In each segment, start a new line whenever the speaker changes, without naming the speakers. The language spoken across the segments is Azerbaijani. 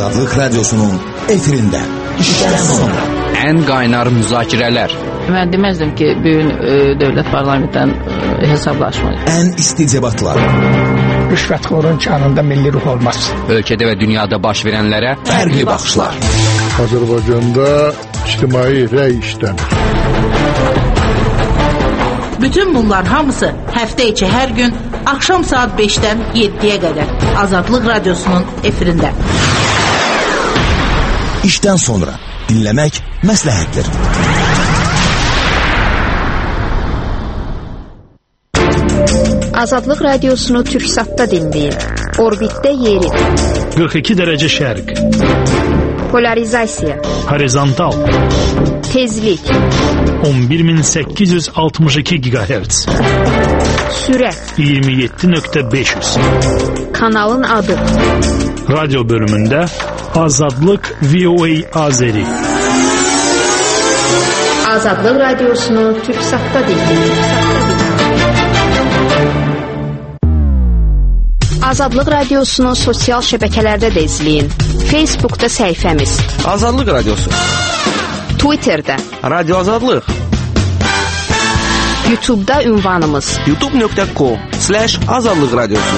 Azadlıq Radyosu'nun efirində. İşdən sonra.
Ən qaynar müzakirələr.
Mən deməzdim ki, bugün dövlət parlamentdən hesablaşmalıyıq.
Ən isti debatlar.
Rüşvətxorun canında milli ruh olmaz.
Ölkədə və dünyada baş verənlərə
fərqli baxışlar.
Azərbaycanda ictimai rəy işləmir.
Bütün bunlar hamısı həftə içi hər gün axşam saat 5-dən 7-yə qədər Azadlıq Radyosu'nun efirində.
İşdən sonra dinləmək məsləhətdir.
Azadlıq Radiosunu Türksat'ta dinləyin. Orbitdə yeri.
42 dərəcə şərq.
Polarizasiya.
Horizontal.
Tezlik.
11862 GHz.
Sürət.
27.500.
Kanalın adı.
Radyo bölümündə Azadlıq VOA Azeri.
Azadlıq Radiosunu Türksat'ta dinləyin. Azadlıq Radiosunu sosial şəbəkələrdə də izləyin. Facebook'da səhifəmiz.
Azadlıq Radiosu.
Twitter'da.
Radyo Azadlıq.
YouTube'da ünvanımız.
youtube.com/Azadlıq Radiosu.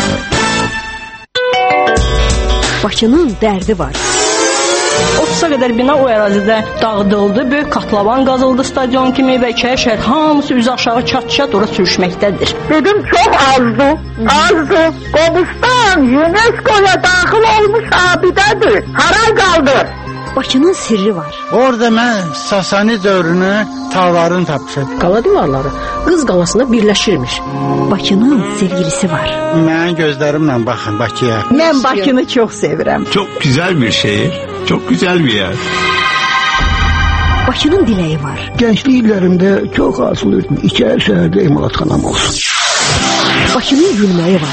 Bakının dərdi var.
30'a qədər bina o ərazidə dağıdıldı. Böyük katlavan qazıldı stadion kimi və iki şəhər hamısı üzü aşağı çat-çat ora sürüşməkdədir.
Dedim çox azdı. Azdı. Qobustan UNESCO'ya daxil olmuş abidədir. Haray qaldı.
Bakının sirri var.
Orada mən Sasani dövrünü tağlarını tapmışam.
Qala divarları Qız qalasında birləşirmiş.
Bakının sevgilisi var.
Mənim gözlərimlə baxın Bakıya.
Mən Bakını çox sevirəm.
Çok güzel bir şehir, çok güzel bir yer.
Bakının diləyi var.
Gençlik illərimdə çox arzulayırdım. İçəri şəhərdə emalatxanam olsun.
Bakının gülməyi var.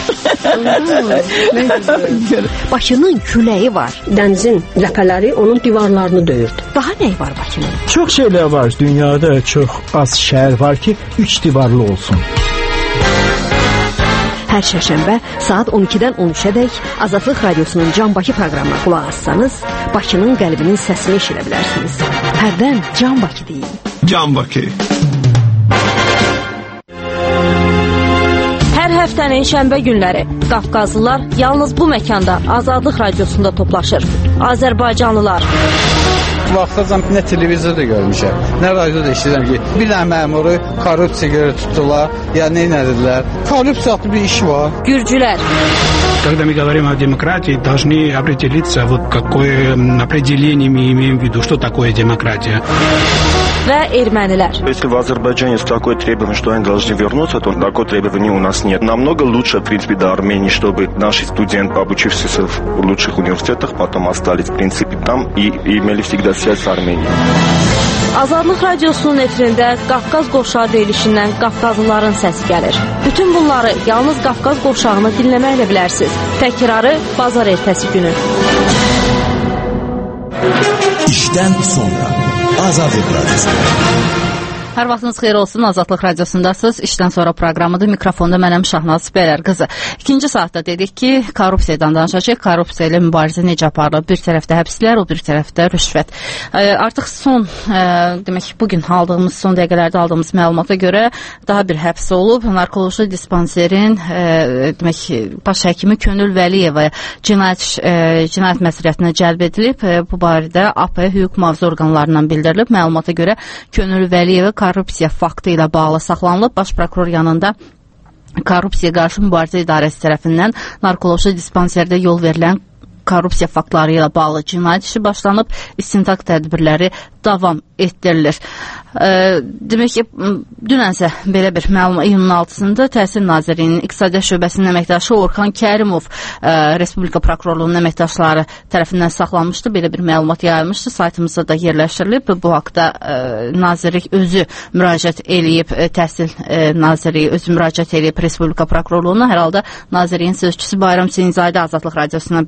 Bakının küləyi var.
Dənizin ləpələri onun divarlarını döyürdü.
Daha nə var Bakının?
Çox şeylər var. Dünyada çox az şəhər var ki, 3 divarlı olsun.
Hər şərşənbə saat 12-dən 13-ədək Azadlıq Radiosunun Can Bakı proqramına qulaq assanız, Bakının qəlbinin səsini eşidə bilərsiniz. Hərdən Can Bakı deyin.
Can Bakı.
Hər həftənin şənbə günləri Qafqazlılar yalnız bu məkanda Azadlıq Radiosunda toplaşır. Azərbaycanlılar.
Vaxtacan nə televizorda görmüşəm, nə radioda eşidirəm ki, bir dənə məmuru korrupsiya tutdular, ya nə edilər. Korrupsiyalı bir iş var.
Gürcülər.
Когда мы говорим о демократии, должны определиться, вот какое определение мы имеем в виду, что такое демократия.
Və ermənilər.
Если в Азербайджане есть такое требование, что они должны вернуться, то такое требование у нас нет. Намного лучше, в принципе, до Армении, чтобы наши студенты, обучившиеся в лучших университетах, потом остались, в принципе, там и имели всегда связь с Арменией.
Azadlıq Radiosunun efirində Qafqaz qovşağı deyilişindən Qafqazlıların səsi gəlir. Bütün bunları yalnız Qafqaz qovşağını dinləməklə bilərsiniz. Təkrarı bazar ertəsi günü.
İşdən sonra Azadlıq Radiosu.
Hər vaxtınız xeyir olsun, Azadlıq Radiosundasınız. İşdən sonra proqramıdır. Mikrofonda mənəm Şahnaz Bəyər qızı. İkinci saatda dedik ki, korrupsiyadan danışacaq. Korrupsiya ilə mübarizə necə aparılır? Bir tərəfdə həbslər, o bir tərəfdə rüşvət. Artıq son, demək, bugün aldığımız, son dəqiqələrdə aldığımız məlumata görə daha bir həbs olub. Narkoloji dispanserin, demək, baş həkimi Könül Vəliyeva cinayət məsuliyyətinə cəlb edilib. Bu barədə AP hüquq mühafizə orqanlarından bildirilib. Məlumata görə Könül Vəliyeva korrupsiya faktı ilə bağlı saxlanılıb. Baş prokuror yanında Korrupsiya qarşı mübarizə idarəsi tərəfindən narkoloji dispanserdə yol verilən korrupsiya faktları ilə bağlı cinayət işi başlanıb, istintaq tədbirləri davam etdirilir. Demək ki, dünənsə belə bir məlum iyunun 6-sında Təhsil Nazirliyinin İqtisadiyyat Şöbəsinin əməkdaşı Orxan Kərimov Respublika Prokurorluğunun əməkdaşları tərəfindən saxlanmışdı. Belə bir məlumat yayılmışdı. Saytımızda da yerləşdirilib. Bu haqda Nazirlik özü müraciət eləyib, Təhsil Nazirliyi özü müraciət eləyib Respublika Prokurorluğuna. Hər halda Nazirliyin sözçüsü Bayram Sinzadə Azadlıq Radiosuna belə deyib.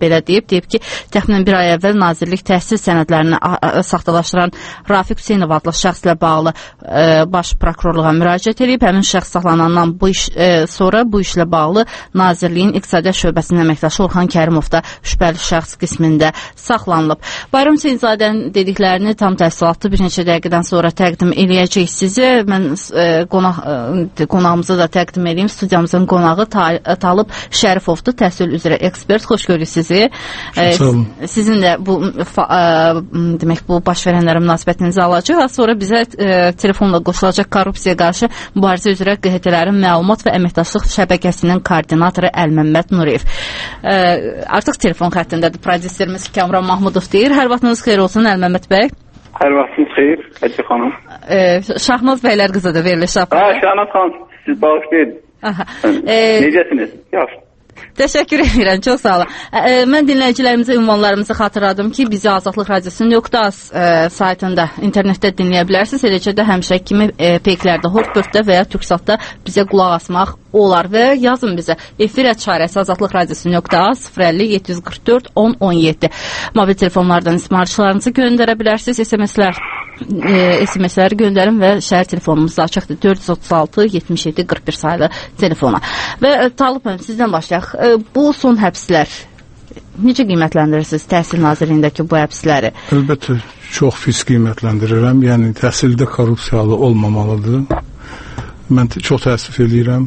deyib ki, təxminən bir ay əvvəl Nazirlik təhsil sənədlərini saxtalaşdıran Rafiq Hüseynov adlı şəxslə bağlı baş prokurorluğa müraciət edib. Həmin şəxs saxlanandan sonra bu işlə bağlı Nazirliyin İqtisadiyyat şöbəsinin əməkdaşı Orxan Kərimov da şübhəli şəxs qismində saxlanılıb. Bayram Hüseynzadənin dediklərini tam təfsilatlı bir neçə dəqiqədən sonra təqdim eləyəcək sizə. Mən qonağımıza da təqdim edeyim. Studiyamızın qonağı Talib Şərifovdur, təhsil üzrə ekspert. Xoş görürük sizi. Sizin də demək bu baş verənlərə münasibətinizi alacaq. Az sonra bizə telefonla qoşulacaq korrupsiyaya qarşı mübarizə üzrə QHT-lərin məlumat və əməkdaşlıq şəbəkəsinin koordinatoru Əlməmməd Nuriyev. Artıq telefon xəttindədir. Prodüserimiz Kamran Mahmudov deyir. Hər vaxtınız xeyir olsun Əlməmməd bəy.
Hər vaxtınız xeyir, Həcə xanım.
Şahnaz bəylər qızıdır, verilir Şahnaz.
Şahnaz xanım, siz bağışlayın. Necəsiniz? Yaxşı.
Təşəkkür edirəm, çox sağ olun. Mən dinləyicilərimizə ünvanlarımızı xatırladım ki, bizi Azadlıq Radiosu.az saytında, internetdə dinləyə bilərsiniz. Eləcə də həmişə kimi peyklərdə, Hortbörddə və ya Türksatda bizə qulaq asmaq olar və yazın bizə. Efir @çarəsi Azadlıq Radiosu.az 050 744 1017. Mobil telefonlardan ismarışlarınızı göndərə bilərsiniz. SMS-ləri göndərin və şəhər telefonumuz da açıqdır. 436 77 41 sayılı telefona. Və Talib müəllim, sizdən başlayaq. Bu son həbslər necə qiymətləndirirsiniz Təhsil Nazirliyindəki bu həbsləri?
Əlbəttə, çox pis qiymətləndirirəm. Yəni, təhsildə korrupsiyalı olmamalıdır. Mən çox təəssüf edirəm.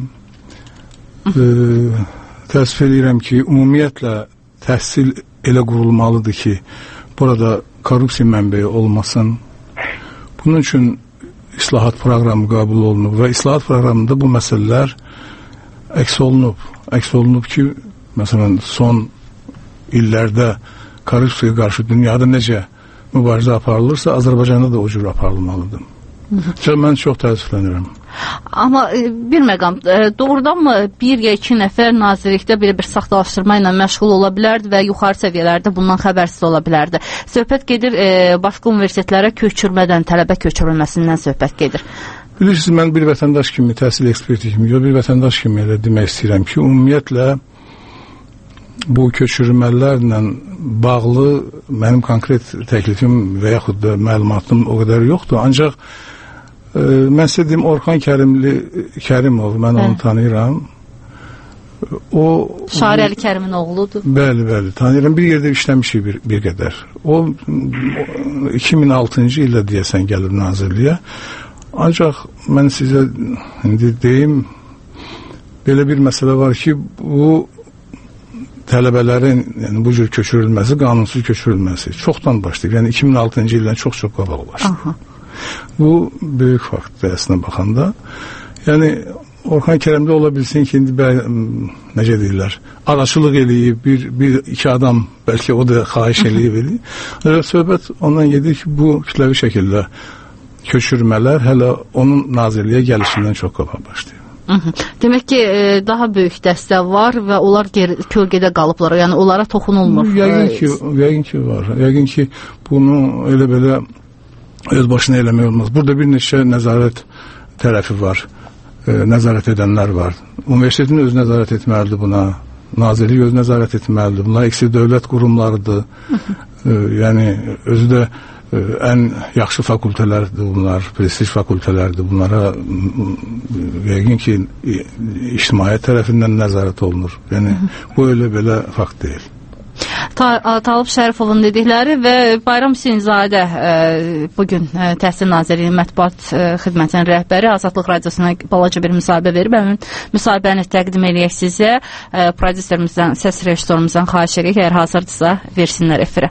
Təəssüf edirəm ki, ümumiyyətlə təhsil elə qurulmalıdır ki, burada korrupsiya mənbəyi olmasın. Bunun üçün islahat proqramı qəbul olunub və islahat proqramında bu məsələlər əks olunub. Əks olunub ki, məsələn, son illərdə korrupsiyaya qarşı dünyada necə mübarizə aparılırsa, Azərbaycanda da o cür aparılmalıdır. Mən çox təəssüflənirəm.
Amma bir məqam, doğrudanmı bir ya iki nəfər nazirlikdə belə bir saxtalaşdırma ilə məşğul ola bilərdi və yuxarı səviyyələrdə bundan xəbərsiz ola bilərdi? Söhbət gedir, başqa universitetlərə köçürmədən, tələbə köçürülməsindən söhbət gedir.
Bilirsiniz, mən bir vətəndaş kimi, təhsil eksperti kimi, bir vətəndaş kimi elə demək istəyirəm ki, ümumiyyətlə bu köçürülmələrlə bağlı mənim konkret təklifim və yaxud da məlumatım o qədər yoxdur. Ancaq mən sizə deyim, Orxan Kərimov, mən onu tanıyıram.
Şair Əli Kərimin oğludur.
Bəli, tanıyıram. Bir yerdə işləmişik bir qədər. O 2006-cı ildə deyəsən gəlib nazirliyə. Ancaq mən sizə indi deyim, belə bir məsələ var ki, bu tələbələrin yəni, bu cür köçürülməsi, qanunsuz köçürülməsi çoxdan başlayıb. Yəni 2006-cı ildən çox qabaq başlayıb. Bu böyük faktdır əslində baxanda. Yəni Orxan Kərimdə ola bilsin ki, indi necə deyirlər, araçılıq eləyib, iki adam bəlkə o da xahiş eləyib. Söhbət ondan gedir ki, bu kütləvi şəkildə köçürmələr hələ onun nazirliyə gəlişindən çox qabaq başlayıb.
Demək ki, daha böyük dəstə var və onlar kölgədə qalıblar, yəni onlara toxunulmur.
Yəqin ki var. Yəqin ki, bunu elə belə öz başına eləmək olmaz. Burada bir neçə nəzarət tərəfi var, nəzarət edənlər var. Universitetin öz nəzarət etməlidir buna, nazirlik öz nəzarət etməlidir. Bunlar ikisi dövlət qurumlarıdır. Yəni, özü də ən yaxşı fakültələrdir bunlar, prestij fakültələrdir. Bunlara yəqin ki, ictimaiyyət tərəfindən nəzarət olunur. Yəni, bu elə belə fakt deyil.
Talib Şərifovun dedikləri və Bayram Hüseynzadə bugün Təhsil Nazirliyinin mətbuat xidmətinin rəhbəri Azadlıq Radiosuna balaca bir müsahibə verib. Həmin müsahibəni təqdim eləyək sizə. Prodüserimizdən, səs rejissorumuzdan xahiş edək, əgər hazırdırsa versinlər efirə.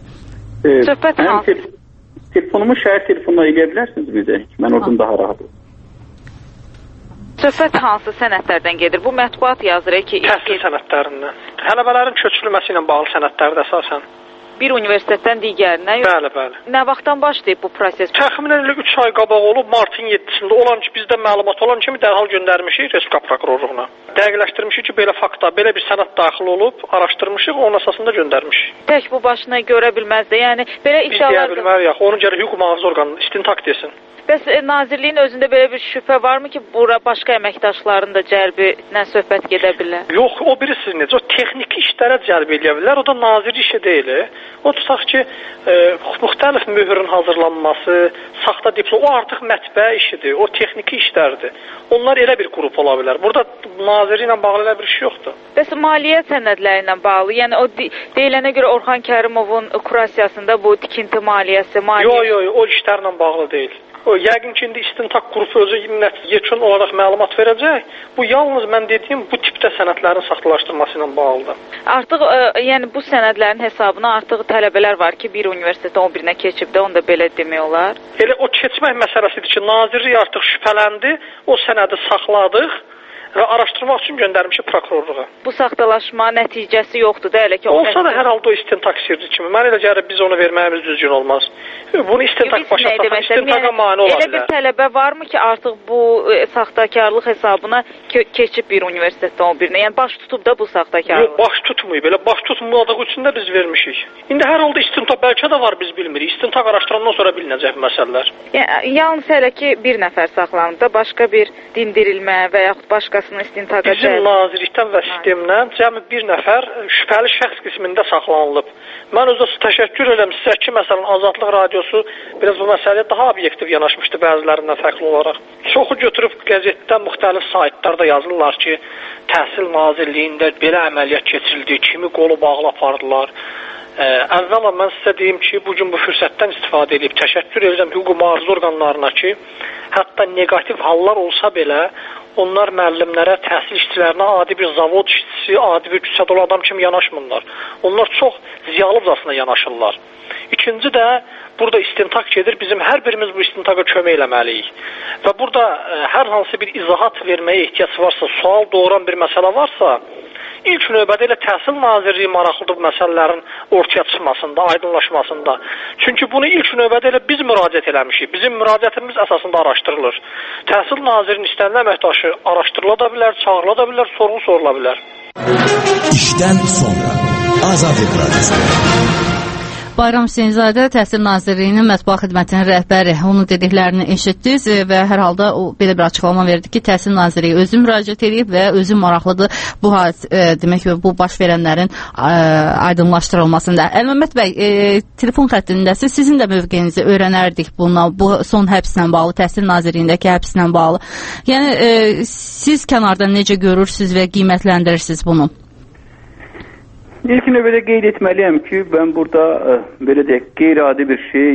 Telefonumu şəhər telefonuna eləyə bilərsiniz bizə? Mən oradan daha rahat olum.
Söhbət hansı sənədlərdən gedir? Bu mətbuat yazır ki...
Təhsil sənədlərindən. Tələbələrin köçürülməsi ilə bağlı sənədlərdir əsasən.
Bir universitetdən digərinə?
Bəli.
Nə vaxtdan başlayıb bu proses?
Təxminən 3 ay qabaq olub, martın 7-sində olan ki, bizdə məlumat olan kimi dərhal göndərmişik Respublika prokurorluğuna. Dəqiqləşdirmişik ki, belə faktda, belə bir sənəd daxil olub, araşdırmışıq, onun əsasında göndərmişik.
Tək bu başına görə bilməzdi, yəni belə
iddialar... Biz deyə bilmərik, onu gəlir hüquq mühafizə orqanının istintaq desin.
Bəs Nazirliyin özündə belə bir şübhə varmı ki, bura başqa əməkdaşların da cəlbindən söhbət gedə bilər?
Yox, o birisi necə? O texniki işlərə cəlb edə bilər. O da nazir işi deyil. O tutaq ki, müxtəlif möhrün hazırlanması, saxta diplom, o artıq mətbəə işidir. O texniki işlərdir. Onlar elə bir qrup ola bilər. Burada naziri ilə bağlı elə bir şey yoxdur.
Bəs maliyyə sənədləri ilə bağlı, yəni o deyilənə görə Orxan Kərimovun kurasiyasında bu tikinti maliyyəsi,
Yox, o işlərlə bağlı deyil. O yəqin ki, indi istintaq qrupu özü yekun olaraq məlumat verəcək. Bu yalnız mən dediyim bu tipdə sənədlərin saxtalaşdırılması ilə bağlıdır.
Artıq yəni bu sənədlərin hesabına artıq tələbələr var ki, bir universitetdən o birinə keçib də, onu da belə demək olar.
Elə o keçmək məsələsidir ki, nazirlik artıq şübhələndi, o sənədi saxladıq və araşdırmaq üçün göndərmişik prokurorluğa.
Bu saxtalaşma nəticəsi yoxdur da, elə ki...
Olsa da hər halda o istintaq sirri kimi. Mən elə gəlir, biz onu verməyimiz düzgün olmaz. Bunu istintaq başa saxan, istintaqa mane ola bilər.
Elə bir tələbə varmı ki, artıq bu saxtakarlıq hesabına keçib bir universitetdən o birinə? Yəni, baş tutub da bu saxtakarlıq?
Yox, baş tutmayıb. Elə baş tutmadığı üçün də biz vermişik. İndi hər halda istintaq bəlkə də var, biz bilmirik. İstintaq araşdırandan sonra bilinəcək məsələlər.
Yəni, yalnız hələ ki, bir nəfər saxlanıb da, başqa bir dindirilmə və yaxud başqa
bizim nazirlikdən və sistemdən cəmi bir nəfər şübhəli şəxs qismində saxlanılıb. Mən özü təşəkkür edirəm sizə ki, məsələn, Azadlıq Radiosu biraz bu məsələyə daha obyektiv yanaşmışdı bəzilərindən fərqli olaraq. Çoxu götürüb qəzetdən müxtəlif saytlarda yazırlar ki, Təhsil Nazirliyində belə əməliyyat keçirildi, kimi qolu bağlı apardılar. Əvvəla mən sizə deyim ki, bugün bu fürsətdən istifadə edib təşəkkür edirəm hüquq mühafizə orqanlarına ki, hətta negativ hallar olsa belə onlar müəllimlərə, təhsil işçilərinə adi bir zavod işçisi, adi bir küçədə olan adam kimi yanaşmırlar. Onlar çox ziyalıcasına yanaşırlar. İkinci də burada istintaq gedir. Bizim hər birimiz bu istintaqa kömək eləməliyik. Və burada hər hansı bir izahat verməyə ehtiyac varsa, sual doğuran bir məsələ varsa, İlk növbədə elə Təhsil Nazirliyi maraqlıdır bu məsələlərin ortaya çıxmasında, aydınlaşmasında. Çünki bunu ilk növbədə elə biz müraciət eləmişik. Bizim müraciətimiz əsasında araşdırılır. Təhsil Nazirinin istənilən əməkdaşı araşdırıla da bilər, çağırıla da bilər, sorğu sorula bilər.
İşdən sonra Azadlıq Radiosu.
Bayram Hüseynzadə Təhsil Nazirliyinin mətbuat xidmətinin rəhbəri. Onun dediklərini eşitdiniz və hər halda o belə bir açıqlama verdi ki, Təhsil Nazirliyi özü müraciət edib və özü maraqlıdır bu demək ki, bu baş verənlərin aydınlaşdırılmasında. Əlməmmət bəy, telefon xəttindəsiz. Sizin də mövqeyinizi öyrənərdik bununla, bu son həbslə bağlı, Təhsil Nazirliyindəki həbslə bağlı. Yəni siz kənardan necə görürsünüz və qiymətləndirirsiniz bunu?
İlk növbədə qeyd etməliyəm ki, mən burada belə deyək, qeyri-adi bir şey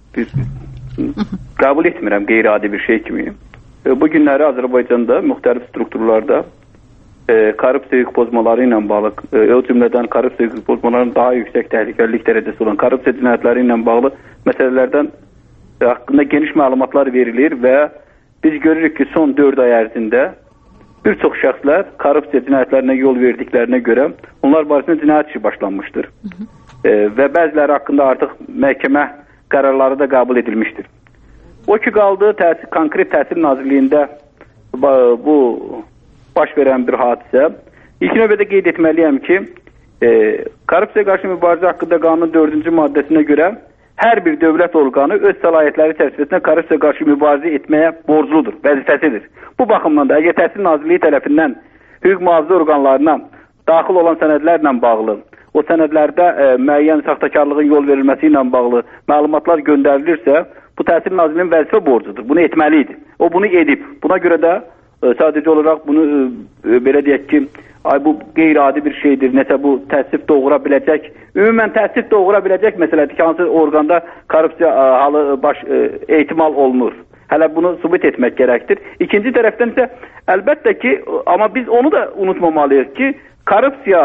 qəbul etmirəm, qeyri-adi bir şey kimi. Bu günləri Azərbaycanda müxtəlif strukturlarda korrupsiya hüquq pozmaları ilə bağlı, o cümlədən korrupsiya hüquq pozmalarının daha yüksək təhlükəlilik dərəcəsi olan korrupsiya cinayətləri ilə bağlı məsələlərdən haqqında geniş məlumatlar verilir və biz görürük ki, son 4 ay ərzində bir çox şəxslər korrupsiya cinayətlərinə yol verdiklərinə görə onlar barəsində cinayət işi başlanmışdır. Və bəziləri haqqında artıq məhkəmə qərarları da qəbul edilmişdir. O ki qaldı, konkret Təhsil Nazirliyində bu baş verən bir hadisə. İlk növbədə qeyd etməliyəm ki, korrupsiya qarşı mübarizə haqqında qanunun 4-cü maddəsinə görə hər bir dövlət orqanı öz səlahiyyətləri çərçivəsində korrupsiya qarşı mübarizə etməyə borcludur, vəzifəsidir. Bu baxımdan da əgər Təhsil Nazirliyi tərəfindən hüquq mühafizə orqanlarına daxil olan sənədlərlə bağlı, o sənədlərdə müəyyən saxtakarlığın yol verilməsi ilə bağlı məlumatlar göndərilirsə, bu Təhsil Nazirliyinin vəzifə borcudur. Bunu etməlidir. O bunu edib. Buna görə də sadəcə olaraq bunu belə deyək ki, bu qeyri-adi bir şeydir. Nəsə bu təəssüf doğura biləcək, ümumən təəssüf doğura biləcək məsələdir ki, hansı orqanda korrupsiya halı ehtimal olunur. Hələ bunu sübut etmək gərəkdir. İkinci tərəfdən isə əlbəttə ki, amma biz onu da unutmamalıyıq ki, korrupsiya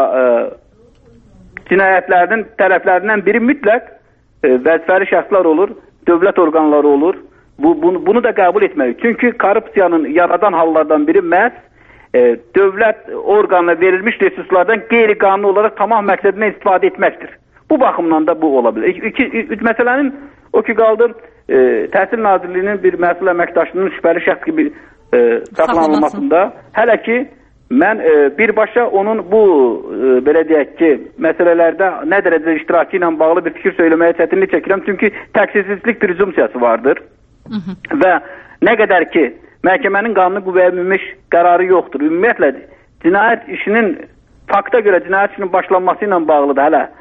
cinayətlərinin tərəflərindən biri mütləq vəzifəli şəxslər olur, dövlət orqanları olur. Bunu da qəbul etməliyik. Çünki korrupsiyanın yaradan hallardan biri məhz dövlət orqanına verilmiş resurslardan qeyri-qanuni olaraq tamam məqsədinə istifadə etməkdir. Bu baxımdan da bu ola bilər. Məsələnin o ki qaldı, Təhsil Nazirliyinin bir məsul əməkdaşının şübhəli şəxs kimi saxlanılmasında, hələ ki, mən birbaşa onun bu, belə deyək ki, məsələlərdə nə dərəcədə iştirakı ilə bağlı bir fikir söyləməyə çətinlik çəkirəm. Çünki təqsirsizlik prezumpsiyası vardır. Və nə qədər ki, məhkəmənin qanuni qüvvəyə minmiş qərarı yoxdur. Ümumiyyətlə, cinayət işinin, fakta görə cinayət işinin başlanması ilə bağlı da hələ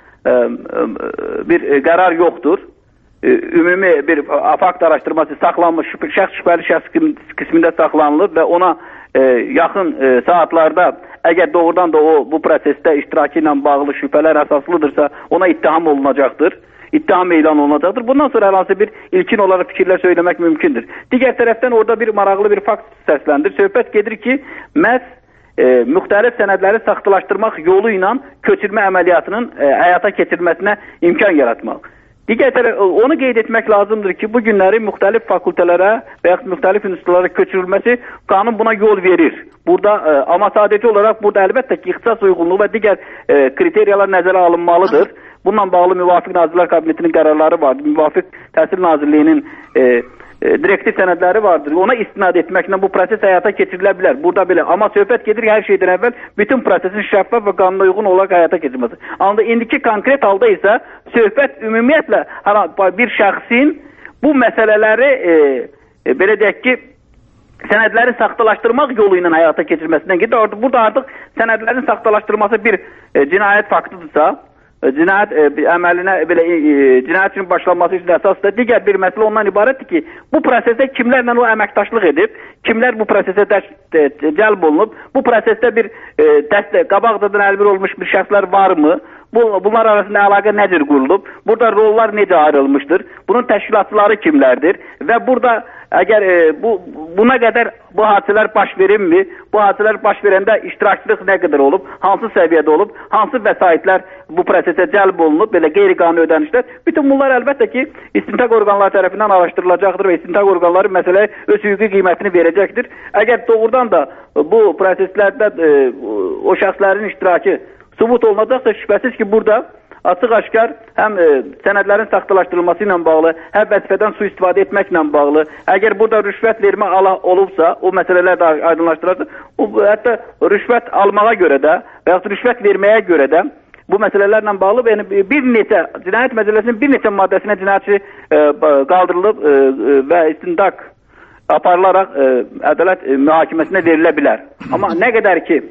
bir qərar yoxdur. Ümumi bir fakt araşdırması saxlanmış, şəxs şübhəli şəxs qismində saxlanılır və ona yaxın saatlarda əgər doğrudan da o bu prosesdə iştirakı ilə bağlı şübhələr əsaslıdırsa ona ittiham olunacaqdır. İttiham elan olunacaqdır. Bundan sonra hər hansı bir ilkin olaraq fikirlər söyləmək mümkündür. Digər tərəfdən orada bir maraqlı bir fakt səsləndir. Söhbət gedir ki, məhz müxtəlif sənədləri saxtalaşdırmaq yolu ilə köçürmə əməliyyatının həyata keçirilməsinə imkan yaratmaq. Digər tərəf, onu qeyd etmək lazımdır ki, bu günləri müxtəlif fakültələrə və yaxud müxtəlif institutlara köçürülməsi qanun buna yol verir. Burada, amma sadəcə olaraq burada əlbəttə ki, ixtisas uyğunluğu və digər kriteriyalar nəzərə alınmalıdır. Bununla bağlı Müvafiq Nazirlər Kabinetinin qərarları vardır. Müvafiq Təhsil Nazirliyinin direktiv sənədləri vardır. Ona istinad etməklə bu proses həyata keçirilə bilər. Burada belə. Amma söhbət gedir hər şeydən əvvəl bütün prosesin şəffaf və qanuna uyğun olaraq həyata keçirilməsi. Ancaq indiki konkret halda isə söhbət ümumiyyətlə bir şəxsin bu məsələləri belə deyək ki, sənədləri saxtalaşdırmaq yolu ilə həyata keçirilməsindən gedir. Burada artıq sənədlərin saxtalaşdırması bir cinayət faktıdırsa, cinayət əməlinə belə cinayətin başlanması üçün əsasda digər bir məsələ ondan ibarətdir ki, bu prosesdə kimlərlə o əməkdaşlıq edib, kimlər bu prosesə cəlb olunub, bu prosesdə bir qabaqdadan əlbir olmuş bir şəxslər varmı? Bunlar arasında əlaqə necə qurulub? Burada rollar necə ayrılmışdır? Bunun təşkilatçıları kimlərdir? Və burada əgər buna qədər bu hadisələr baş verirmi? Bu hadisələr baş verəndə iştirakçılıq nə qədər olub? Hansı səviyyədə olub? Hansı vəsaitlər bu prosesə cəlb olunub? Belə qeyri-qanuni ödənişlər. Bütün bunlar əlbəttə ki, istintaq orqanları tərəfindən araşdırılacaqdır və istintaq orqanları məsələyə öz hüquqi qiymətini verəcəkdir. Əgər doğrudan da bu proseslərdə o şəxslərin iştirakı sübut olunacaqsa şübhəsiz ki, burada açıq-aşkar həm sənədlərin saxtalaşdırılması ilə bağlı, həm vəzifədən sui-istifadə etməklə bağlı, əgər burada rüşvət vermə olubsa, o məsələlər də aydınlaşdırılacaq, hətta rüşvət almağa görə də və yaxud rüşvət verməyə görə də bu məsələlərlə bağlı yəni bir neçə, cinayət məcəlləsinin bir neçə maddəsinə cinayətçi qaldırılıb və istintaq aparılaraq ədalət mühakiməsinə verilə bilər. Amma nə qədər ki,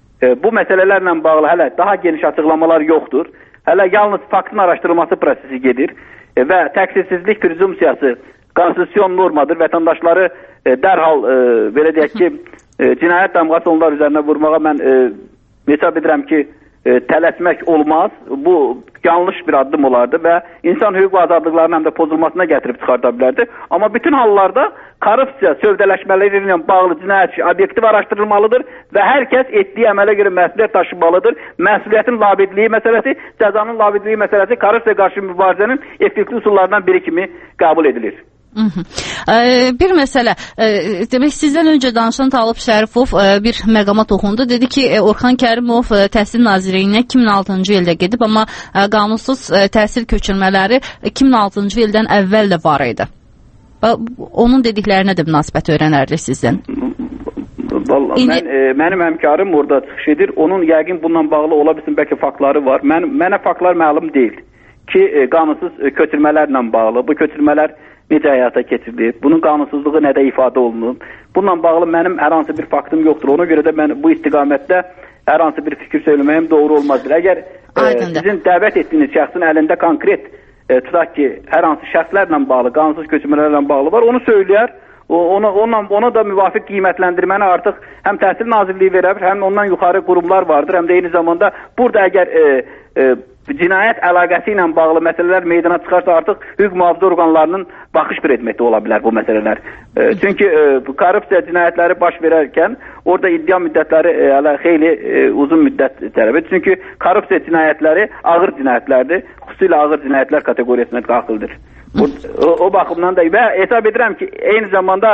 bu məsələlərlə bağlı hələ daha geniş açıqlamalar yoxdur. Hələ yalnız faktın araşdırılması prosesi gedir və təqsirsizlik prezumsiyası konstitusiyon normadır. Vətəndaşları dərhal belə deyək ki, cinayət damğası onlar üzərinə vurmağa mən hesab edirəm ki, tələsmək olmaz. Bu yanlış bir addım olardı və insan hüquq və azadlıqlarının həm də pozulmasına gətirib çıxarda bilərdi. Amma bütün hallarda korrupsiya sövdələşmələri ilə bağlı cinayət obyektiv araşdırılmalıdır və hər kəs etdiyi əmələ görə məsuliyyət daşımalıdır. Məsuliyyətin labidliyi məsələsi, cəzanın labidliyi məsələsi korrupsiya qarşı mübarizənin effektiv üsullarından biri kimi qəbul edilir.
Bir məsələ, demək sizdən öncə danışan Talib Şərifov bir məqama toxundu. Dedi ki, Orxan Kərimov Təhsil Nazirliyinə 2006-cı ildə gedib, amma qanunsuz təhsil köçürmələri 2006-cı ildən əvvəl də var idi. Onun dediklərinə də münasibət öyrənərdik sizdən.
Vallahi mənim həmkarım orada çıxış edir. Onun yəqin bununla bağlı ola bilsin bəlkə faktları var. Mənə faktlar məlum deyil ki, qanunsuz köçürmələrlə bağlı. Bu köçürmələr necə həyata keçirilib, bunun qanunsuzluğu nədə ifadə olunub. Bununla bağlı mənim hər hansı bir faktım yoxdur. Ona görə də mən bu istiqamətdə hər hansı bir fikir söyləməyim doğru olmazdır. Əgər sizin dəvət etdiyiniz şəxsin əlində konkret tutaq ki, hər hansı şəxslərlə bağlı, qanunsuz köçürmələrlə bağlı var, onu söyləyər. Ona da müvafiq qiymətləndirməni artıq həm Təhsil Nazirliyi verər, həm ondan yuxarı qurumlar vardır, həm də eyni zamanda burada əgər cinayət əlaqəsi ilə bağlı məsələlər meydana çıxarsa artıq hüquq mühafizə orqanlarının baxış predmeti ola bilər bu məsələlər. Çünki korrupsiya cinayətləri baş verərkən orada iddia müddətləri hələ xeyli uzun müddət tələb edir. Çünki korrupsiya cinayətləri ağır cinayətlərdir, xüsusilə ağır cinayətlər kateqoriyasına daxildir. O baxımdan da və hesab edirəm ki, eyni zamanda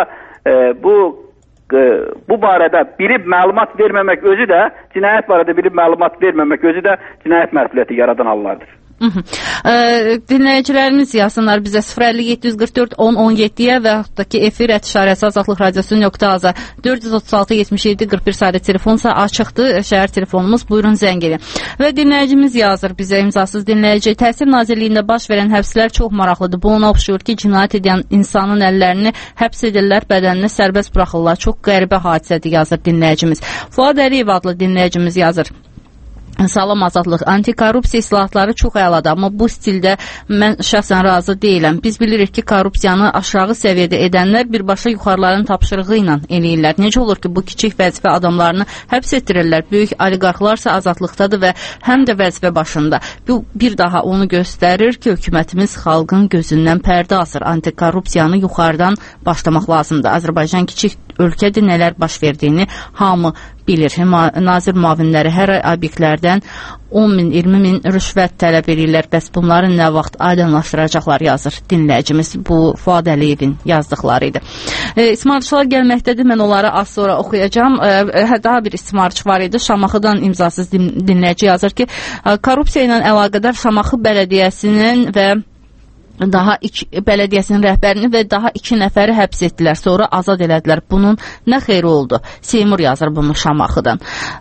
bu barədə bilib məlumat verməmək özü də, cinayət barədə bilib məlumat verməmək özü də cinayət məsuliyyəti yaradan hallardır.
Dinləyicilərimiz yazsınlar bizə 057441017-yə və yaxud da ki efir @şarəsi azadlıq radiosu.az 436 77 41 saylı telefonsa açıqdır, şəhər telefonumuz, buyurun zəng edin. Və dinləyicimiz yazır bizə, imzasız dinləyici, Təhsil Nazirliyində baş verən həbslər çox maraqlıdır. Bu ona oxşuyur ki, cinayət edən insanın əllərini həbs edirlər, bədənini sərbəst buraxırlar. Çox qəribə hadisədir, yazır dinləyicimiz. Fuad Əliyev adlı dinləyicimiz yazır. Salam Azadlıq, antikorrupsiya islahatları çox əladır, amma bu stildə mən şəxsən razı deyiləm. Biz bilirik ki, korrupsiyanı aşağı səviyyədə edənlər birbaşa yuxarıların tapşırığı ilə eləyirlər. Necə olur ki, bu kiçik vəzifə adamlarını həbs etdirirlər, böyük oliqarxlarsa azadlıqdadır və həm də vəzifə başında. Bu bir daha onu göstərir ki, hökumətimiz xalqın gözündən pərdə asır. Antikorrupsiyanı yuxarıdan başlamaq lazımdır. Azərbaycan kiçik ölkədir, nələr baş verdiyini hamı bilir. Nazir müavinləri hər ay obyektlərdən 10 min, 20 min rüşvət tələb edirlər. Bəs bunları nə vaxt aydınlaşdıracaqlar, yazır dinləyicimiz. Bu Fuad Əliyevin yazdıqları idi. İsmarçılar gəlməkdədir, mən onları az sonra oxuyacağam. Daha bir ismarçı var idi. Şamaxıdan imzasız dinləyici yazır ki, korrupsiya ilə əlaqədar Şamaxı Bələdiyyəsinin və bələdiyyəsinin rəhbərini və daha 2 nəfəri həbs etdilər, sonra azad elədilər. Bunun nə xeyri oldu? Seymur yazır bunu Şamaxıdan.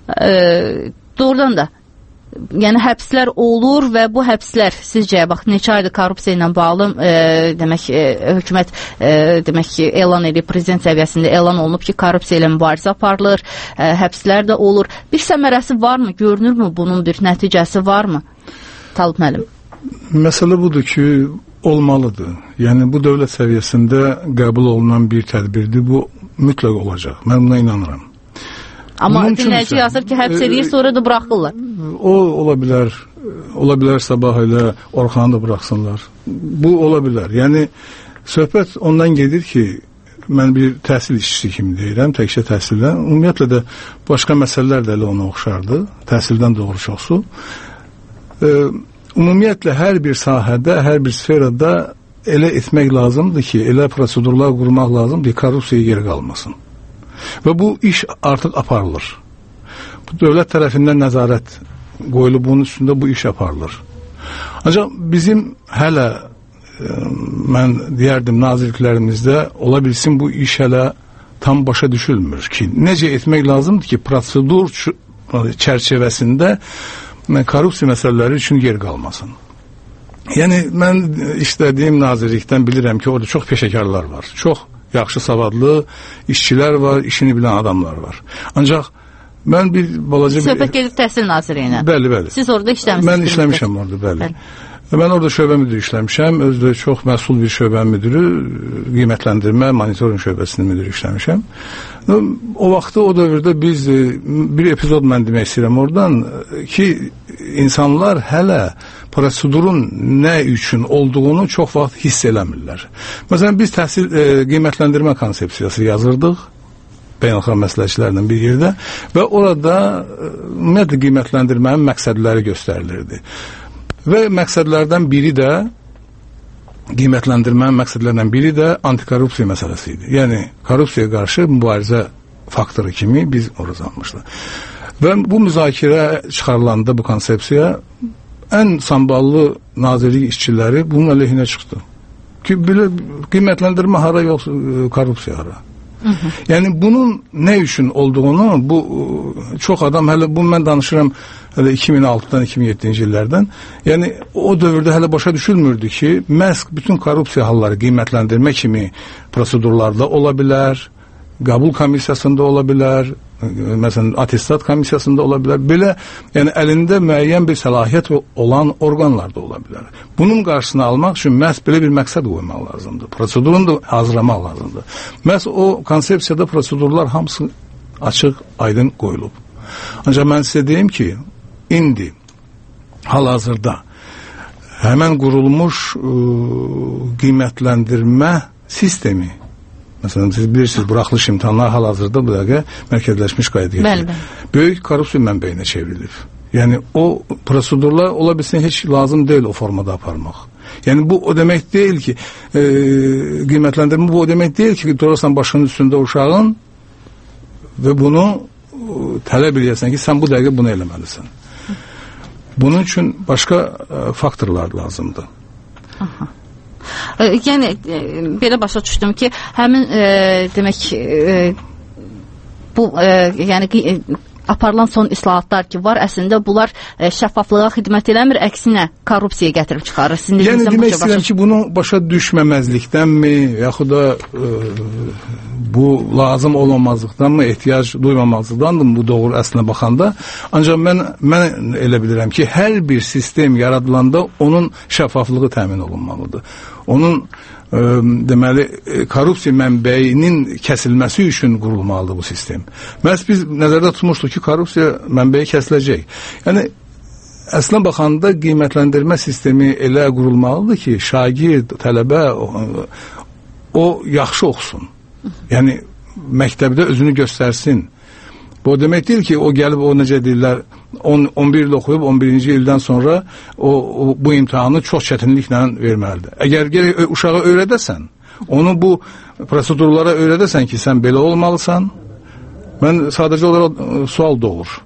Doğrudan da yəni həbslər olur və bu həbslər sizcə bax neçə aydır korrupsiya ilə bağlı demək hökumət demək ki elan edib, prezident səviyyəsində elan olunub ki, korrupsiya ilə mübarizə aparılır, həbslər də olur. Bir səmərəsi varmı? Görünürmü bunun bir nəticəsi varmı? Talib müəllim.
Məsələ budur ki, olmalıdır. Yəni bu dövlət səviyyəsində qəbul olunan bir tədbirdir. Bu mütləq olacaq. Mən buna inanıram.
Amma dinləyici yazır ki, həbs edir, sonra da buraxırlar.
O ola bilər. Ola bilər sabah ilə Orxanı da buraxsınlar. Bu ola bilər. Yəni söhbət ondan gedir ki, mən bir təhsil işçisi kimi deyirəm, təkcə təhsildən. Ümumiyyətlə də başqa məsələlər də elə ona oxşardı. Təhsildən doğru çoxsu. Ümumiyyətlə hər bir sahədə, hər bir sferada elə etmək lazımdır ki, elə prosedurlar qurmaq lazımdır ki, korrupsiya yer qalmasın. Və bu iş artıq aparılır. Bu dövlət tərəfindən nəzarət qoyulub, bunun üstündə bu iş aparılır. Ancaq bizim hələ, mən deyərdim, nazirliklərimizdə ola bilsin bu iş hələ tam başa düşülmür ki, necə etmək lazımdır ki, prosedur çərçivəsində korrupsiya məsələləri üçün yer qalmasın. Yəni, mən işlədiyim nazirlikdən bilirəm ki, orada çox peşəkarlar var. Çox yaxşı savadlı işçilər var, işini bilən adamlar var. Ancaq mən bir balaca...
Söhbət gedir Təhsil Nazirliyinə.
Bəli, bəli.
Siz orada işləmişsiniz.
Mən işləmişəm orada, bəli. Mən orada şöbə müdürü işləmişəm. Özdə çox məsul bir şöbə müdürü, qiymətləndirmə, monitoring şöbəsinin müdürü işləmişəm. O vaxtda, o dövrdə biz bir epizod mən demək istəyirəm oradan ki, insanlar hələ prosedurun nə üçün olduğunu çox vaxt hiss eləmirlər. Məsələn, biz təhsil qiymətləndirmə konsepsiyası yazırdıq beynəlxalq məsləhətçilərlə bir yerdə və orada ümumiyyətlə qiymətləndirmənin məqsədləri göstərilirdi. Və məqsədlərdən biri də, qiymətləndirmənin məqsədlərdən biri də antikorrupsiya məsələsi idi. Yəni, korrupsiyaya qarşı mübarizə faktoru kimi biz orada almışdıq. Və bu müzakirə çıxarılanda bu konsepsiya, ən samballı nazirlik işçiləri bunun əleyhinə çıxdı. Ki, belə qiymətləndirmə hara yoxsa korrupsiya hara. Yəni, bunun nə üçün olduğunu, bu çox adam, hələ bunu mən danışıram hələ 2006-dan 2007-ci illərdən, yəni o dövrdə hələ başa düşülmürdü ki, məhz bütün korrupsiya halları qiymətləndirmə kimi prosedurlarda ola bilər, qəbul komissiyasında ola bilər, məsələn, attestat komissiyasında ola bilər, belə, yəni əlində müəyyən bir səlahiyyət olan orqanlar da ola bilər. Bunun qarşısını almaq üçün məhz belə bir məqsəd qoymaq lazımdır. Prosedurunu da hazırlamaq lazımdır. Məhz o konsepsiyada prosedurlar hamısı açıq, aydın qoyulub. Ancaq mən sizə deyim ki, indi, hal-hazırda həmən qurulmuş qiymətləndirmə sistemi, məsələn, siz bilirsiniz, buraxılış imtahanlar hal-hazırda bu dəqiqə mərkəzləşmiş qayda gətirir. Böyük korrupsiya mənbəyinə çevrilib. Yəni, o prosedurlar ola bilsin heç lazım deyil o formada aparmaq. Yəni, bu o demək deyil ki, qiymətləndirmə bu o demək deyil ki, durarsan başının üstündə uşağın və bunu tələb edəsən ki, sən bu dəqiqə bunu eləməlisən. Bunun üçün başqa faktorlar lazımdır.
Aha. Yəni belə başa düşdüm ki, həmin demək bu yəni aparılan son islahatlar ki var, əslində bunlar şəffaflığa xidmət eləmir, əksinə korrupsiyaya gətirib çıxarır.
Yəni demək istəyirəm ki, bunu başa düşməməzlikdənmi, yaxud da bu lazım olmamazlıqdanmı, ehtiyac duymamazlıqdanmı bu doğru əslində baxanda? Ancaq mən elə bilirəm ki, hər bir sistem yaradılanda onun şəffaflığı təmin olunmalıdır. Onun deməli korrupsiya mənbəyinin kəsilməsi üçün qurulmalıdır bu sistem. Məhz biz nəzərdə tutmuşduq ki, korrupsiya mənbəyi kəsiləcək. Yəni əslən baxanda qiymətləndirmə sistemi elə qurulmalıdır ki, şagird, tələbə o yaxşı oxusun. Yəni məktəbdə özünü göstərsin. Bu demək deyil ki, o gəlib o necə deyirlər 11 il oxuyub 11-ci ildən sonra bu imtahanı çox çətinliklə verməlidir. Əgər uşağı öyrədəsən, onu bu prosedurlara öyrədəsən ki, sən belə olmalısan, mən sadəcə olaraq sual doğur.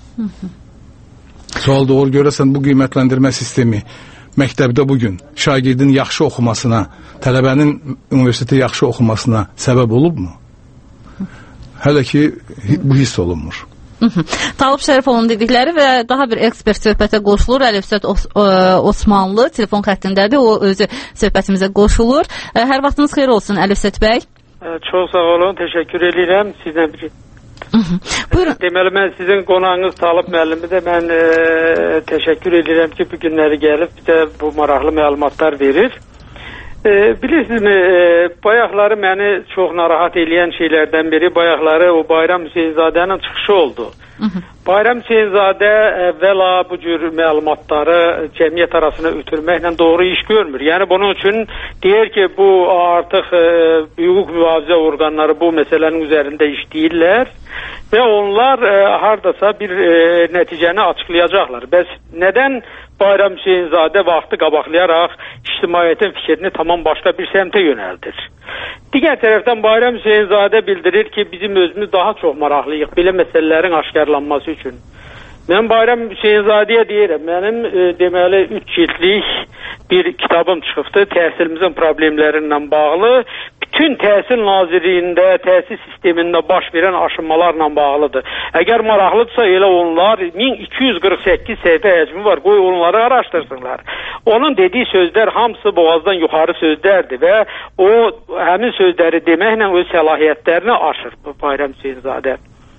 Sual doğur, görəsən bu qiymətləndirmə sistemi məktəbdə bugün şagirdin yaxşı oxumasına, tələbənin universitetdə yaxşı oxumasına səbəb olubmu? Hələ ki, bu hiss olunmur.
Talib Şərifoğlu'nun dedikləri və daha bir ekspert söhbətə qoşulur. Əlifsət Osmanlı telefon xəttindədir. O özü söhbətimizə qoşulur. Hər vaxtınız xeyir olsun Əlifsət bəy.
Çox sağ olun. Təşəkkür edirəm sizdən bir. Deməli, mən sizin qonağınız Talib müəllimi də mən təşəkkür edirəm ki, bu günləri gəlib bizə bu maraqlı məlumatlar verir. Bilirsinizmi, bayaqları məni çox narahat eləyən şeylərdən biri bayaqları o Bayram Hüseynzadənin çıxışı oldu. Bayram Hüseynzadə əvvəla bu cür məlumatları cəmiyyət arasına ötürməklə doğru iş görmür. Yəni bunun üçün deyir ki, bu artıq hüquq mühafizə orqanları bu məsələnin üzərində işləyirlər və onlar hardasa bir nəticəni açıqlayacaqlar. Bəs nədən Bayram Hüseynzadə vaxtı qabaqlayaraq ictimaiyyətin fikrini tamam başqa bir səmtə yönəldir? Digər tərəfdən Bayram Hüseynzadə bildirir ki, bizim özümüz daha çox maraqlıyıq belə məsələlərin aşkarlanması üçün. Mən Bayram Hüseynzadəyə deyirəm, mənim deməli 3 cildlik bir kitabım çıxıbdı, təhsilimizin problemlərindən bağlı. Bütün təhsil nazirliyində, təhsil sistemində baş verən aşınmalarla bağlıdır. Əgər maraqlıdırsa elə onlar 1248 səhifə həcmi var, qoy onları araşdırsınlar. Onun dediyi sözlər hamısı boğazdan yuxarı sözlərdir və o həmin sözləri deməklə öz səlahiyyətlərini aşır Bayram Hüseynzadə.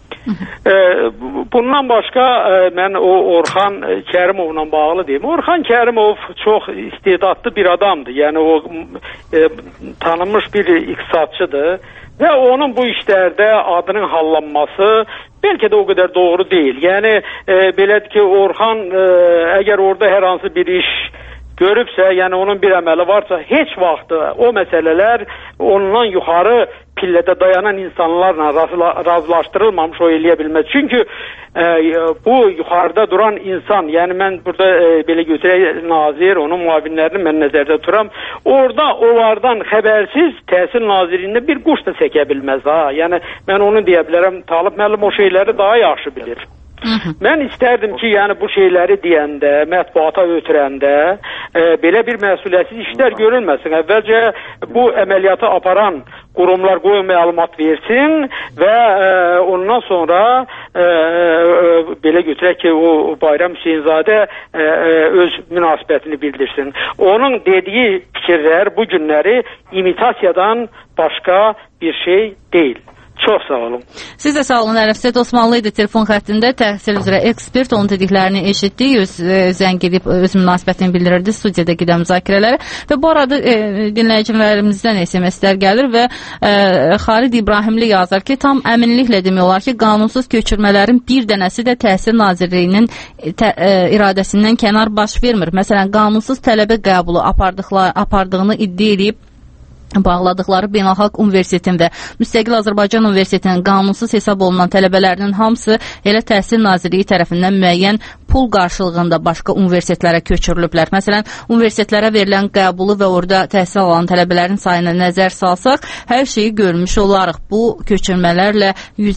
Bundan başqa mən o Orxan Kərimovla bağlı deyim. Orxan Kərimov çox istedadlı bir adamdır. Yəni o tanınmış bir iqtisadçıdır və onun bu işlərdə adının hallanması bəlkə də o qədər doğru deyil. Yəni belədir ki, Orxan əgər orada hər hansı bir iş görübsə, yəni onun bir əməli varsa, heç vaxt o məsələlər ondan yuxarı pillədə dayanan insanlarla razılaşdırılmamış o eləyə bilməz. Çünki bu yuxarıda duran insan, yəni mən burada belə götürək nazir, onun müavinlərini mən nəzərdə tuturam. Orada onlardan xəbərsiz təhsil nazirliyində bir quş da çəkə bilməz. Yəni mən onu deyə bilərəm, Talib müəllim o şeyləri daha yaxşı bilir. Mən istərdim ki, yəni bu şeyləri deyəndə, mətbuata ötürəndə belə bir məsuliyyətsiz işlər görülməsin. Əvvəlcə bu əməliyyatı aparan qurumlar qoyun məlumat versin və ondan sonra belə götürək ki, o Bayram Hüseynzadə öz münasibətini bildirsin. Onun dediyi fikirlər bu günləri imitasiyadan başqa bir şey deyil. Çox sağ olun.
Siz də sağ olun. Əlifsət Osmanlı idi telefon xəttində, təhsil üzrə ekspert, onun dediklərini eşitdik, zəng edib öz münasibətini bildirirdi studiyada gedən müzakirələrə və bu arada dinləyicilərimizdən SMS-lər gəlir və Xalid İbrahimli yazar ki, tam əminliklə demək olar ki, qanunsuz köçürmələrin bir dənəsi də Təhsil Nazirliyinin iradəsindən kənar baş vermir. Məsələn, qanunsuz tələbə qəbulu apardığını iddia edib bağladıqları Beynəlxalq Universitetin və Müstəqil Azərbaycan Universitetinin qanunsuz hesab olunan tələbələrinin hamısı elə Təhsil Nazirliyi tərəfindən müəyyən pul qarşılığında başqa universitetlərə köçürülüblər. Məsələn, universitetlərə verilən qəbulu və orada təhsil alan tələbələrin sayına nəzər salsaq, hər şeyi görmüş olarıq. Bu köçürmələr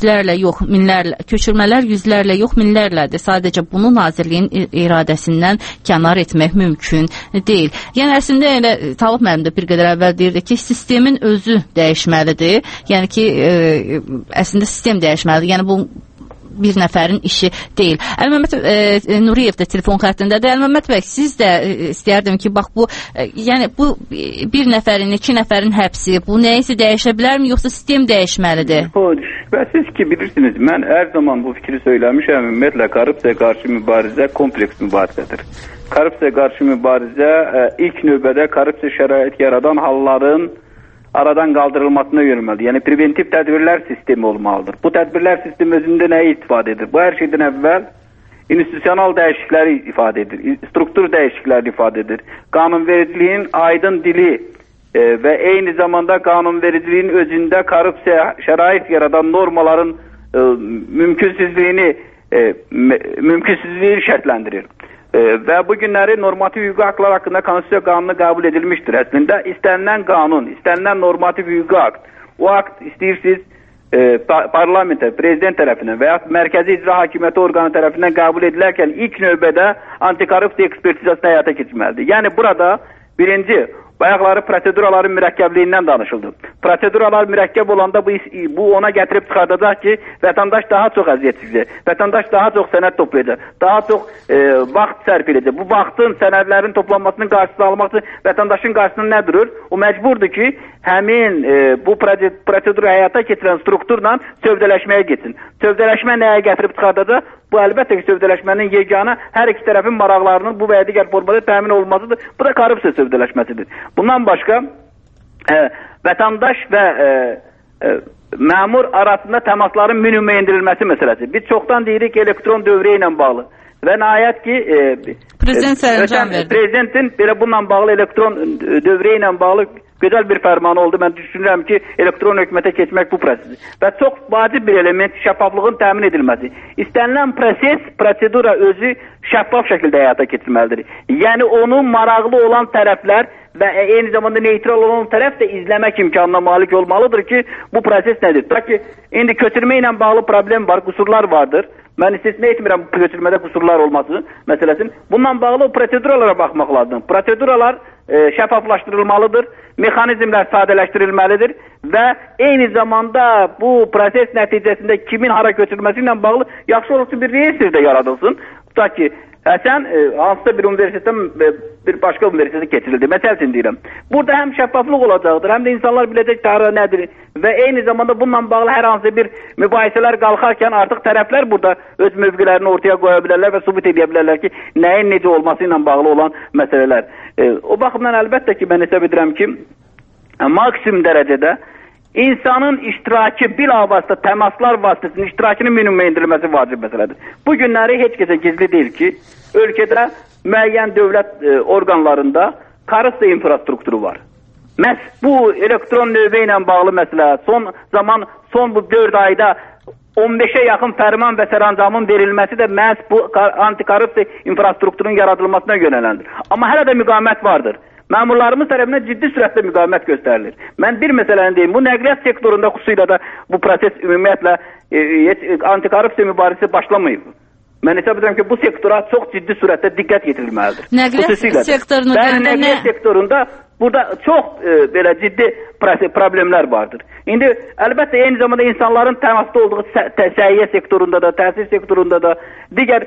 yüzlərlə yox, minlərlədir. Sadəcə bunu Nazirliyin iradəsindən kənar etmək mümkün deyil. Yəni əslində elə Talib müəllim də bir qədər əvvəl deyirdi ki, sistemin özü dəyişməlidir. Yəni ki, əslində sistem dəyişməlidir. Yəni bu bir nəfərin işi deyil. Əlməmmət Nuriyev də telefon xəttindədir. Əlməmmət bəy, siz də istəyərdim ki, bax bu, yəni bu bir nəfərin, iki nəfərin həbsi, bu nəyisə dəyişə bilərmi, yoxsa sistem dəyişməlidir?
Siz ki, bilirsiniz, mən hər zaman bu fikri söyləmişəm, ümumiyyətlə korrupsiya qarşı mübarizə kompleks mübarizədir. Korrupsiya qarşı mübarizə ilk növbədə korrupsiya şərait yaradan halların aradan qaldırılmasına yönəlməlidir. Yəni preventiv tədbirlər sistemi olmalıdır. Bu tədbirlər sistemi özündə nəyi istifadə edir? Bu hər şeydən əvvəl institusional dəyişiklikləri ifadə edir, struktur dəyişiklikləri ifadə edir. Qanunvericiliyin aydın dili və eyni zamanda qanunvericiliyin özündə korrupsiya şərait yaradan normaların mümkünsüzlüyünü şərtləndirir. Və bu günləri normativ hüquqi haqlar haqqında konstitusiya qanunu qəbul edilmişdir. Əslində istənilən qanun, istənilən normativ hüquqi akt, o akt istəyirsiniz parlamentə, prezident tərəfindən və ya mərkəzi icra hakimiyyəti orqanı tərəfindən qəbul edilərkən ilk növbədə antikorrupsiya ekspertizasını həyata keçirməlidir. Yəni burada birinci, bayaqları proseduraların mürəkkəbliyindən danışıldı. Proseduralar mürəkkəb olanda bu ona gətirib çıxardacaq ki, vətəndaş daha çox əziyyət çəkəcək, vətəndaş daha çox sənəd toplayacaq, daha çox vaxt sərf edəcək. Bu vaxtın, sənədlərin toplanmasının qarşısını almaq üçün vətəndaşın qarşısında nə durur? O məcburdur ki, həmin bu proseduru həyata keçirən strukturla sövdələşməyə geçsin. Sövdələşmə nəyə gətirib çıxardacaq? Bu əlbəttə ki, sövdələşmənin yeganə hər iki tərəfin maraqlarının bu və ya digər formada təmin olunmasıdır. Bu da korrupsiya sövdələşməsidir. Bundan başqa vətəndaş və məmur arasında təmasların minimuma endirilməsi məsələsi. Biz çoxdan deyirik elektron dövrə ilə bağlı. Və nəhayət ki, prezidentin belə bununla bağlı elektron dövrə ilə bağlı gözəl bir fərmanı oldu. Mən düşünürəm ki, elektron hökumətə keçmək bu prosesdir. Və çox vacib bir element şəffaflığın təmin edilməsi. İstənilən prosedura özü şəffaf şəkildə həyata keçirməlidir. Yəni onun maraqlı olan tərəflər və eyni zamanda neytral olan tərəf də izləmək imkanına malik olmalıdır ki, bu proses nədir? Ki, indi köçürmə ilə bağlı problem var, qüsurlar vardır. Mən istisna etmirəm köçürmədə qüsurlar olması məsələsini. Bununla bağlı proseduralara baxmaq lazım. Proseduralar şəffaflaşdırılmalıdır, mexanizmlər sadələşdirilməlidir və eyni zamanda bu proses nəticəsində kimin hara köçürülməsi ilə bağlı yaxşı olsun bir reyestr də yaradılsın. Tutaq ki, sən hansısa bir universitetdən bir başqa universitetə keçirildi. Məsəl üçün deyirəm. Burada həm şəffaflıq olacaqdır, həm də insanlar biləcək tarih nədir və eyni zamanda bununla bağlı hər hansı bir mübahisələr qalxarkən artıq tərəflər burada öz mövqelərini ortaya qoya bilərlər və sübut edə bilərlər ki, nəyin necə olması ilə bağlı olan məsələlər. O baxımdan əlbəttə ki, mən hesab edirəm ki, maksimum dərəcədə İnsanın iştirakı bilavasitə təmaslar vasitəsinin iştirakını minimuma endirilməsi vacib məsələdir. Bu günləri heç kəsə gizli deyil ki, ölkədə müəyyən dövlət orqanlarında korrupsiya infrastrukturu var. Məhz bu elektron növbə ilə bağlı məsələ son bu 4 ayda 15'e yaxın fərman və sərəncamın verilməsi də məhz bu antikorrupsiya infrastrukturunun yaradılmasına yönələndir. Amma hələ də müqavimət vardır. Məmurlarımız tərəfindən ciddi sürətlə müqavimət göstərilir. Mən bir məsələni deyim, bu nəqliyyat sektorunda xüsusilə də bu proses ümumiyyətlə antikorrupsiya mübarizəsi başlamayıb. Mən hesab edirəm ki, bu sektora çox ciddi sürətlə diqqət yetirilməlidir. Nəqliyyat sektorunda burada çox belə ciddi problemlər vardır. İndi əlbəttə eyni zamanda insanların təmasda olduğu səhiyyə sektorunda da, təhsil sektorunda da, digər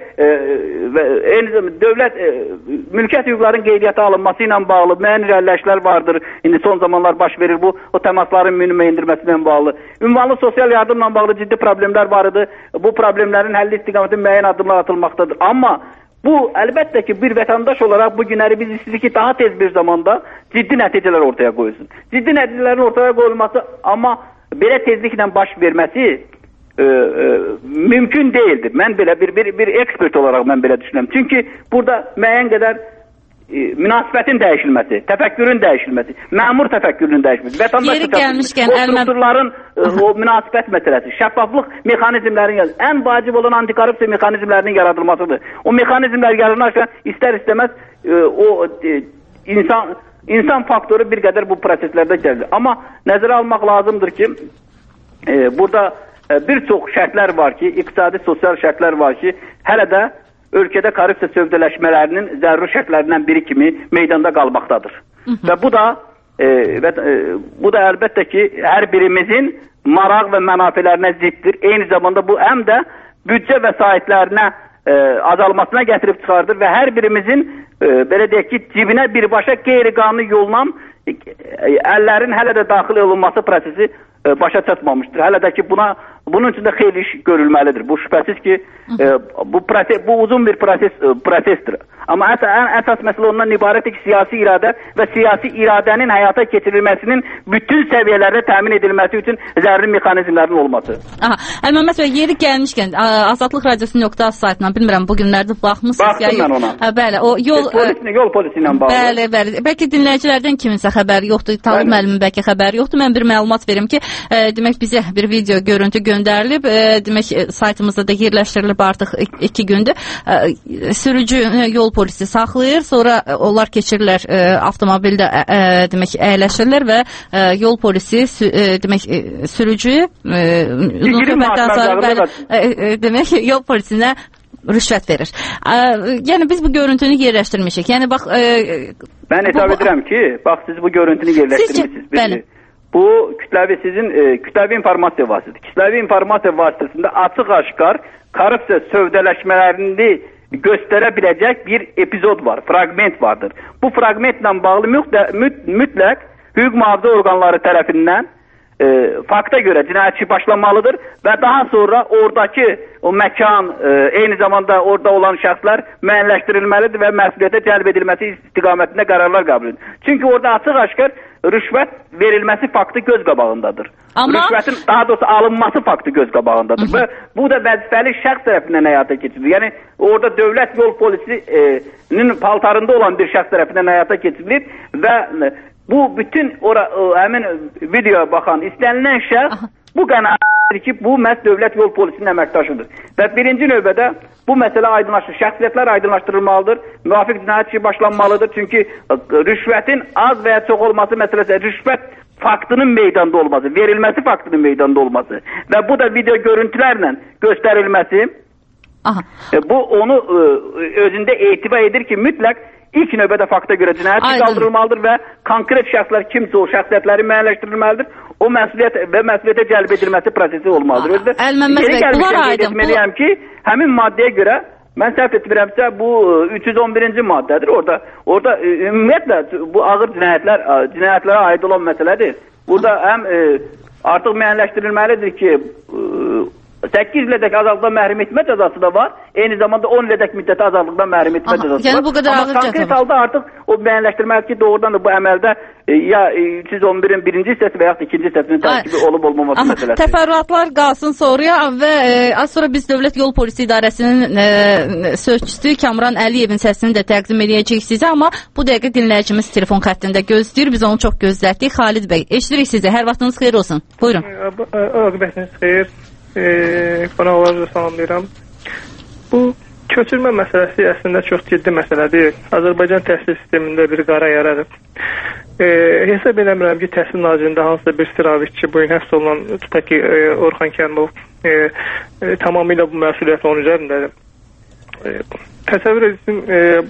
eyni zamanda dövlət mülkiyyət hüquqlarının qeydiyyata alınması ilə bağlı müəyyən irəliləyişlər vardır. İndi son zamanlar baş verir bu, o təmasların minimuma endirilməsi ilə bağlı. Ünvanlı sosial yardımla bağlı ciddi problemlər var idi. Bu problemlərin həlli istiqamətində müəyyən addımlar atılmaqdadır. Amma bu əlbəttə ki, bir vətəndaş olaraq bu günləri biz istəyirik ki, daha tez bir zamanda ciddi nəticələr ortaya qoyulsun. Ciddi nəticələrin ortaya qoyulması, amma belə tezliklə baş verməsi mümkün deyildir. Mən belə bir ekspert olaraq mən belə düşünürəm. Çünki burada müəyyən qədər münasibətin dəyişilməsi, təfəkkürün dəyişilməsi, məmur təfəkkürünün dəyişilməsi, vətəndaş
təfəkkürünün, o
strukturların o münasibət məsələsi, şəffaflıq mexanizmlərinin, ən vacib olan antikorrupsiya mexanizmlərinin yaradılmasıdır. O mexanizmlər yaranarsa istər-istəməz o insan faktoru bir qədər bu proseslərdə gəlir. Amma nəzərə almaq lazımdır ki, burada bir çox şərtlər var ki, iqtisadi, sosial şərtlər var ki, hələ də ölkədə korrupsiya sövdələşmələrinin zəruri şərtlərindən biri kimi meydanda qalmaqdadır. Və bu da əlbəttə ki, hər birimizin maraq və mənafələrinə ziddir. Eyni zamanda bu həm də büdcə vəsaitlərinə azalmasına gətirib çıxardır və hər birimizin belə deyək ki, cibinə birbaşa qeyri-qanuni yolla əllərin hələ də daxil olunması prosesi başa çatmamışdır. Hələ də ki, bunun üçün də xeyli iş görülməlidir. Bu şübhəsiz ki, bu uzun bir prosesdir. Amma ən əsas məsələ ondan ibarətdir ki, siyasi iradə və siyasi iradənin həyata keçirilməsinin bütün səviyyələrdə təmin edilməsi üçün zəruri mexanizmlərin olması.
Məhəmməd bəy, yeri gəlmişkən, Azadlıq Radiosu.az saytından, bilmirəm, bu günlərdə baxmısınız?
Baxdım mən ona.
Bəli, o
yol polisi ilə bağlı.
Bəli. Bəlkə dinləyicilərdən kiminsə xəbəri yoxdur, Talib müəllimin bəlkə xəbəri yoxdur. Mən bir məlumat verim ki, demək bizə bir video görüntü göndərilib, demək saytımızda da yerləşdirilib artıq 2 gündür. Sürücü yol polisi saxlayır, sonra onlar keçirlər avtomobildə demək əyləşirlər və yol polisi demək sürücü demək yol polisinə rüşvət verir. Yəni biz bu görüntünü yerləşdirmişik. Yəni bax
mən hesab edirəm ki, bax siz bu görüntünü yerləşdirmişsiniz.
Bəli.
Bu kütləvi informasiya vasitəsidir. Kütləvi informasiya vasitəsində açıq-aşkar korrupsiya sövdələşmələrini göstərə biləcək bir epizod var, fraqment vardır. Bu fraqmentlə bağlı mütləq hüquq mühafizə orqanları tərəfindən fakta görə cinayət işi başlanmalıdır və daha sonra oradakı o məkan, eyni zamanda orada olan şəxslər müəyyənləşdirilməlidir və məsuliyyətə cəlb edilməsi istiqamətində qərarlar qəbul edilir. Çünki orada açıq-aşkar rüşvət verilməsi faktı göz qabağındadır.
Amma
rüşvətin daha doğrusu alınması faktı göz qabağındadır. Və bu da vəzifəli şəxs tərəfindən həyata keçirilir. Yəni orada dövlət yol polisinin paltarında olan bir şəxs tərəfindən həyata keçirilir və bu bütün həmin videoya baxan istənilən şəxs bu qənaətdir ki, bu məhz dövlət yol polisinin əməkdaşıdır. Və birinci növbədə bu məsələ aydınlaşır. Şəxsiyyətlər aydınlaşdırılmalıdır. Müvafiq cinayət işi başlanmalıdır. Çünki rüşvətin az və ya çox olması məsələsi, rüşvət faktının meydanda olması, verilməsi faktının meydanda olması və bu da video görüntülərlə göstərilməsi bu onu özündə etibar edir ki, mütləq ilk növbədə fakta görə cinayət işi qaldırılmalıdır və konkret şəxslər kimsə o şəxsiyyətləri müəyyənləşdirilməlidir. O məsuliyyətə cəlb edilməsi prosesi olmalıdır.
Əlməmməz bəy, bunlar aydın.
Etməliyəm ki, həmin maddəyə görə mən səhv etmirəmsə bu 311-ci maddədir. Orada ümumiyyətlə bu ağır cinayətlərə aid olan məsələdir. Burada həm artıq müəyyənləşdirilməlidir ki 8 ilədək azadlıqdan məhrum etmə cəzası da var. Eyni zamanda 10 ilədək müddəti azadlıqdan məhrum etmə cəzası var.
Yəni bu qədər ağır cəza.
Amma konkret halda artıq o müəyyənləşdirməlidir ki, doğrudan da bu əməldə ya 311-in birinci hissəsi və ya ikinci hissəsinin tərkibi olub-olmaması məsələsi.
Təfərrüatlar qalsın sonraya və az sonra biz Dövlət Yol Polisi İdarəsinin sözçüsü Kamran Əliyevin səsini də təqdim edəcəyik sizə, amma bu dəqiqə dinləyicimiz telefon xəttində gözləyir. Biz onu çox gözlətdik. Xalid bəy, eşidirik sizi. Hər vaxtınız xeyir olsun. Buyurun.
Aqibətiniz xeyir. Qonaqları da salamlayıram. Bu köçürmə məsələsi əslində çox ciddi məsələdir. Azərbaycan təhsil sistemində bir qara yaradır. Hesab eləmirəm ki, Təhsil Nazirliyində hansısa bir sıraviççi bu gün həbs olunan tutaq ki, Orxan Kərimov tamamilə bu məsuliyyət onun üzərindədir. Təsəvvür edin,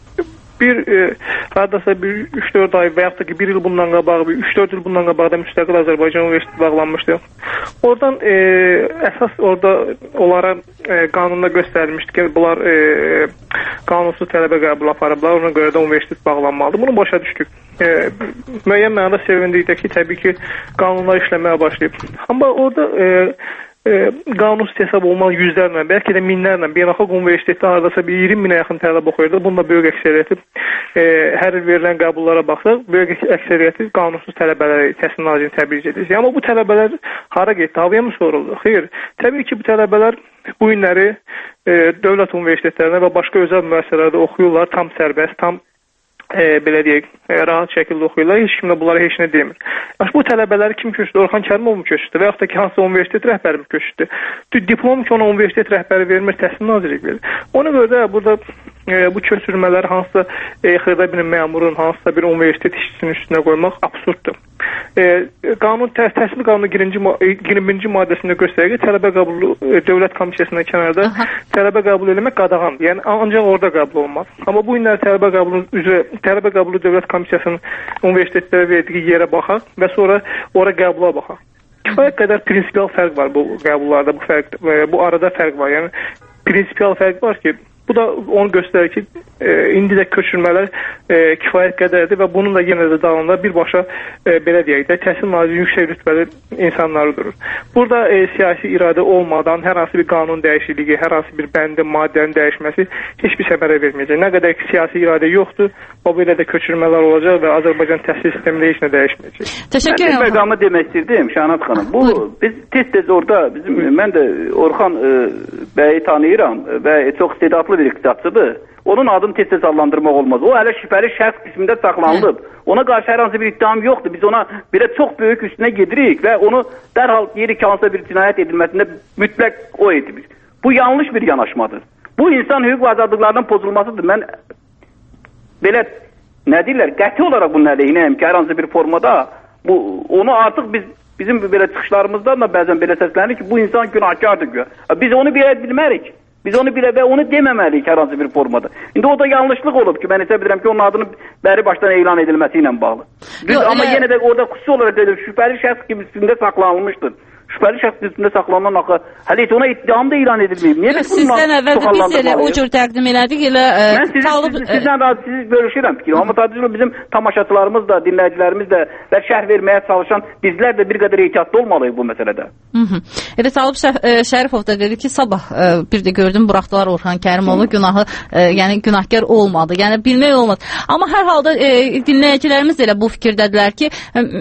hardasa 3-4 ay və yaxud da ki 1 il bundan qabaq, 3-4 il bundan qabaq da müstəqil Azərbaycan Universiteti bağlanmışdı. Oradan əsas orada onlara qanunda göstərilmişdi ki, bunlar qanunsuz tələbə qəbul aparıblar, ona görə də universitet bağlanmalıdır. Bunu başa düşdük. Müəyyən mənada sevindikdə ki, təbii ki, qanunlar işləməyə başlayıb. Amma orada qanunsuz hesab olmalı yüzlərlə, bəlkə də minlərlə beynəlxalq universitetdə hardasa bir 20 minə yaxın tələb oxuyurdu. Bunda böyük əksəriyyəti hər il verilən qəbullara baxsaq, böyük əksəriyyəti qanunsuz tələbələri Təhsil Nazirliyini təbrik edir. Amma bu tələbələr hara getdi? Havaya mı soruldu? Xeyr. Təbii ki, bu tələbələr bu günləri dövlət universitetlərində və başqa özəl müəssisələrdə oxuyurlar tam sərbəst, tam belə deyək, rahat şəkildə oxuyurlar. Heç kim də bunlara heç nə demir. Bu tələbələri kim köçürdü? Orxan Kərimov mu köçürdü? Və yaxud da ki, hansı universitet rəhbəri mi köçürdü? Diplom ki, ona universitet rəhbəri vermir, Təhsil Nazirliyi verir. Ona görə də burada bu köçürmələri hansısa xırda bir məmurun, hansısa bir universitet işçisinin üstünə qoymaq absurddur. Təhsil qanunu 21-ci maddəsində göstərir ki, tələbə qəbulu dövlət komissiyasından kənarda tələbə qəbul etmək qadağandır. Yəni ancaq orada qəbul olmaz. Amma bu günlər tələbə qəbulu dövlət komissiyasının universitetlərə verdiyi yerə baxaq və sonra ora qəbula baxaq. Kifayət qədər prinsipial fərq var bu qəbullarda, bu arada fərq var. Yəni prinsipial fərq var ki, bu da onu göstərir ki, indi də köçürmələr kifayət qədərdir və bunun da yenə də dalında birbaşa belə deyək də Təhsil Nazirliyi yüksək rütbəli insanları durur. Burada siyasi iradə olmadan hər hansı bir qanun dəyişikliyi, hər hansı bir bəndin, maddənin dəyişməsi heç bir səmərə verməyəcək. Nə qədər ki, siyasi iradə yoxdur, o belə də köçürmələr olacaq və Azərbaycan təhsil sistemində heç nə dəyişməyəcək.
Təşəkkür ederim.
Mən məqamı demək istirdim Şahnaz xanım. Biz tez-tez orada mən də Orxan bəyi tanıyıram və çox istedadlı bir iqtisadçıdır. Onun adını tez-tez adlandırmaq olmaz. O hələ şübhəli şəxs qismində saxlanılıb. Ona qarşı hər hansı bir iddiam yoxdur. Biz ona belə çox böyük üstünə gedirik və onu dərhal yeri ki, hansısa bir cinayət edilməsində mütləq o edilir. Bu yanlış bir yanaşmadır. Bu insan hüquq və azadlıqlarının pozulmasıdır. Mən belə nə deyirlər, qəti olaraq bunun əleyhinəyəm ki, hər hansı bir formada onu artıq bizim belə çıxışlarımızdan da bəzən belə səslənir ki, bu insan günahkardır. Biz onu bilə bilmərik. Biz onu bilə və onu deməməliyik hər hansı bir formada. İndi o da yanlışlıq olub ki, mən isə bilirəm ki, onun adının bəri başdan elan edilməsi ilə bağlı. Amma yenə də orada xüsusi olaraq dedim, şübhəli şəxs kimisində saxlanılmışdır. Şübhəli şəxs üstündə saxlanılan axı hələ heç ona ittiham da elan edilməyib. Niyə biz bununla
sizdən əvvəl biz elə o cür təqdim elədik, elə
sizdən siz bölüşürəm fikrim. Amma sadəcə bizim tamaşaçılarımız da, dinləyicilərimiz də və şərh verməyə çalışan bizlər də bir qədər ehtiyatlı olmalıyıq bu məsələdə.
Evet, Talib Şərifov da dedi ki, sabah bir də gördüm buraxdılar Orxan Kərimovu, günahı, yəni günahkar olmadı. Yəni bilmək olmaz. Amma hər halda dinləyicilərimiz elə bu fikirdədirlər ki,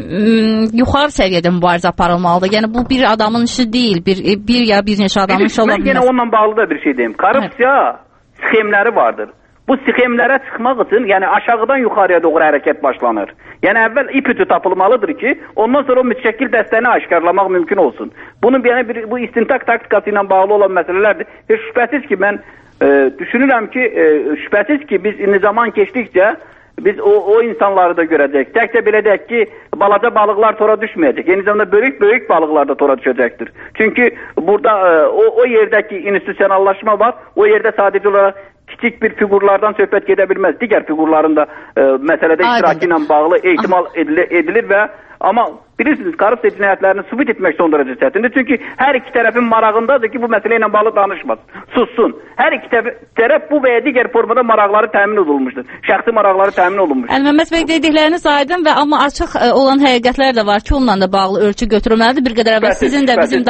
yuxarı səviyyədə mübarizə aparılmalıdır. Yəni bu bir adamın işi deyil, bir ya bir neçə adamın işi ola bilməz.
Mən yenə onunla bağlı da bir şey deyim. Korrupsiya sxemləri vardır. Bu sxemlərə çıxmaq üçün, yəni aşağıdan yuxarıya doğru hərəkət başlanır. Yəni əvvəl ip-ütü tapılmalıdır ki, ondan sonra o mütəşəkkil dəstəni aşkarlamaq mümkün olsun. Bunun yəni bu istintaq taktikası ilə bağlı olan məsələlərdir. Və şübhəsiz ki, mən düşünürəm ki, şübhəsiz ki, biz indi zaman keçdikcə biz o insanları da görəcək. Təkcə belə deyək ki, balaca balıqlar tora düşməyəcək. Eyni zamanda böyük balıqlar da tora düşəcəkdir. Çünki burada o yerdəki institusionallaşma var. O yerdə sadəcə olaraq kiçik bir figurlardan söhbət gedə bilməz. Digər figurların da məsələdə iştirakı ilə bağlı ehtimal edilir və amma bilirsiniz, korrupsiya cinayətlərini sübut etmək son dərəcə çətindir. Çünki hər iki tərəfin marağındadır ki, bu məsələ ilə bağlı danışmasın, sussun. Hər iki tərəf bu və ya digər formada maraqları təmin olunmuşdur. Şəxsi maraqları təmin olunmuşdur.
Əlməmməd bəy, dedikləriniz aydın və amma açıq olan həqiqətlər də var ki, onunla da bağlı ölçü götürülməlidir. Bir qədər əvvəl sizin də bizim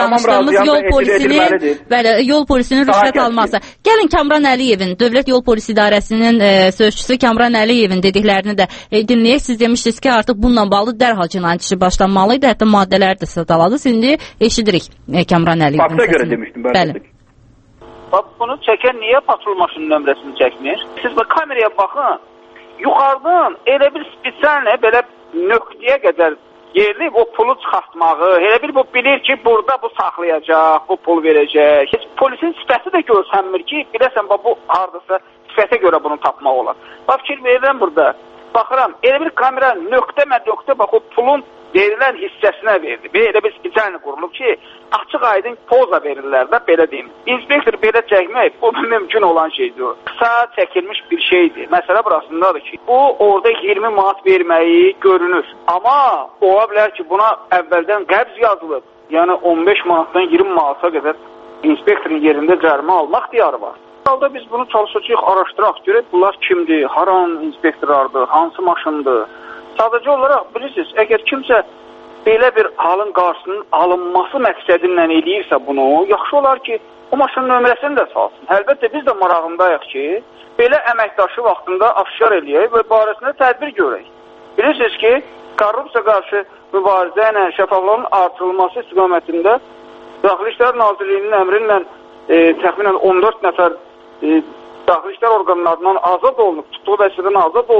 danışdığımız yol polisinin rüşvət alması. Gəlin Kamran Əliyevin, Dövlət Yol Polisi İdarəsinin sözçüsü Kamran Əliyevin dediklərini də dinləyək. Siz demişdiniz ki, artıq bununla bağlı dərhal cinayət işi başlanmalıydı. Hətta maddələr də sadaladınız. İndi eşidirik Kamran Əliyevin
səsini. Fakta görə demişdim.
Bəli.
Bunu çəkən niyə patrul maşının nömrəsini çəkmir? Siz bu kameraya baxın. Yuxarıdan elə bir spesiallə belə nöqtəyə qədər yerliyib o pulu çıxartmağı, elə bir bu bilir ki, burada bu saxlayacaq, bu pul verəcək. Polisin sifəti də görsənmir ki, biləsən bu hardasa sifətə görə bunu tapmaq olar. Fikir verirəm burada. Baxıram, elə bir kamera nöqtə bax o pulun verilən hissəsinə verdi. Elə bir spesialini qurulub ki, açıq aydın poza verirlər də, belə deyim. İnspektor belə çəkmək, bu mümkün olan şeydir o. Qısa çəkilmiş bir şeydir. Məsələ burasındadır ki, bu orada 20 manat verməyi görünür. Amma ola bilər ki, buna əvvəldən qəbz yazılıb. Yəni 15 manatdan 20 manata qədər inspektorun yerində cərimə almaq ixtiyarı var. Halda biz bunu çalışacağıq, araşdıraq, görək bunlar kimdir, haran inspektorlardır, hansı maşındır. Sadəcə olaraq bilirsiniz, əgər kimsə belə bir halın qarşısının alınması məqsədinlə eləyirsə bunu, yaxşı olar ki, o maşının nömrəsini də salsın. Əlbəttə biz də marağındayıq ki, belə əməkdaşı vaxtında aşkar eləyək və barəsində tədbir görək. Bilirsiniz ki, korrupsiya qarşı mübarizə ilə şəffaflığın artırılması istiqamətində Daxili İşlər Nazirliyinin əmri ilə təxminən 14 nəfər daxili işlər orqanlarından azad olunub, tutduğu vəzifədən azad olunub.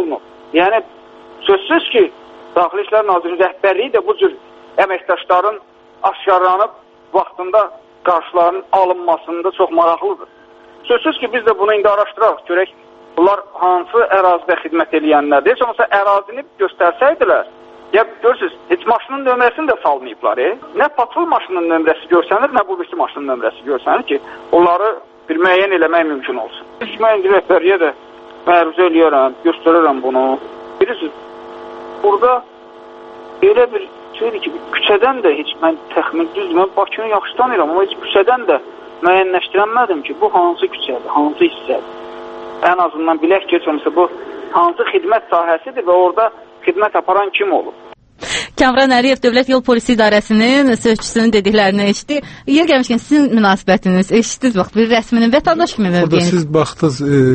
Yəni, sözsüz ki, Daxili İşlər Nazirinin rəhbərliyi də bu cür əməkdaşların aşkarlanıb vaxtında qarşılarının alınmasında çox maraqlıdır. Sözsüz ki, biz də bunu indi araşdıraq, görək, bunlar hansı ərazidə xidmət eləyənlərdir. Heç olmasa ərazini göstərsəydilər, ya görürsünüz, heç maşının nömrəsini də salmayıblar. Nə patrul maşının nömrəsi görsənir, nə bu birisi maşının nömrəsi görsənir ki, onları bir müəyyən eləmək mümkün olsun. Mən indi rəhbərliyə də məruzə eləyərəm, göstərirəm bunu. Bilirsiniz, burada elə bir şeydir ki, küçədən də heç mən təxmin düzdür, mən Bakını yaxşı tanıyıram, amma heç küçədən də müəyyənləşdirənmədim ki, bu hansı küçədir, hansı hissədir. Ən azından bilək ki, bu hansı xidmət sahəsidir və orada xidmət aparan kim olub.
Kamran Əliyev Dövlət Yol Polisi İdarəsinin sözçüsünün dediklərini eşitdi. Yer gəlmişkən sizin münasibətiniz eşitdiniz, bax, bir rəsminin vətəndaş kimi mövqeyiniz.
Burada siz baxdınız,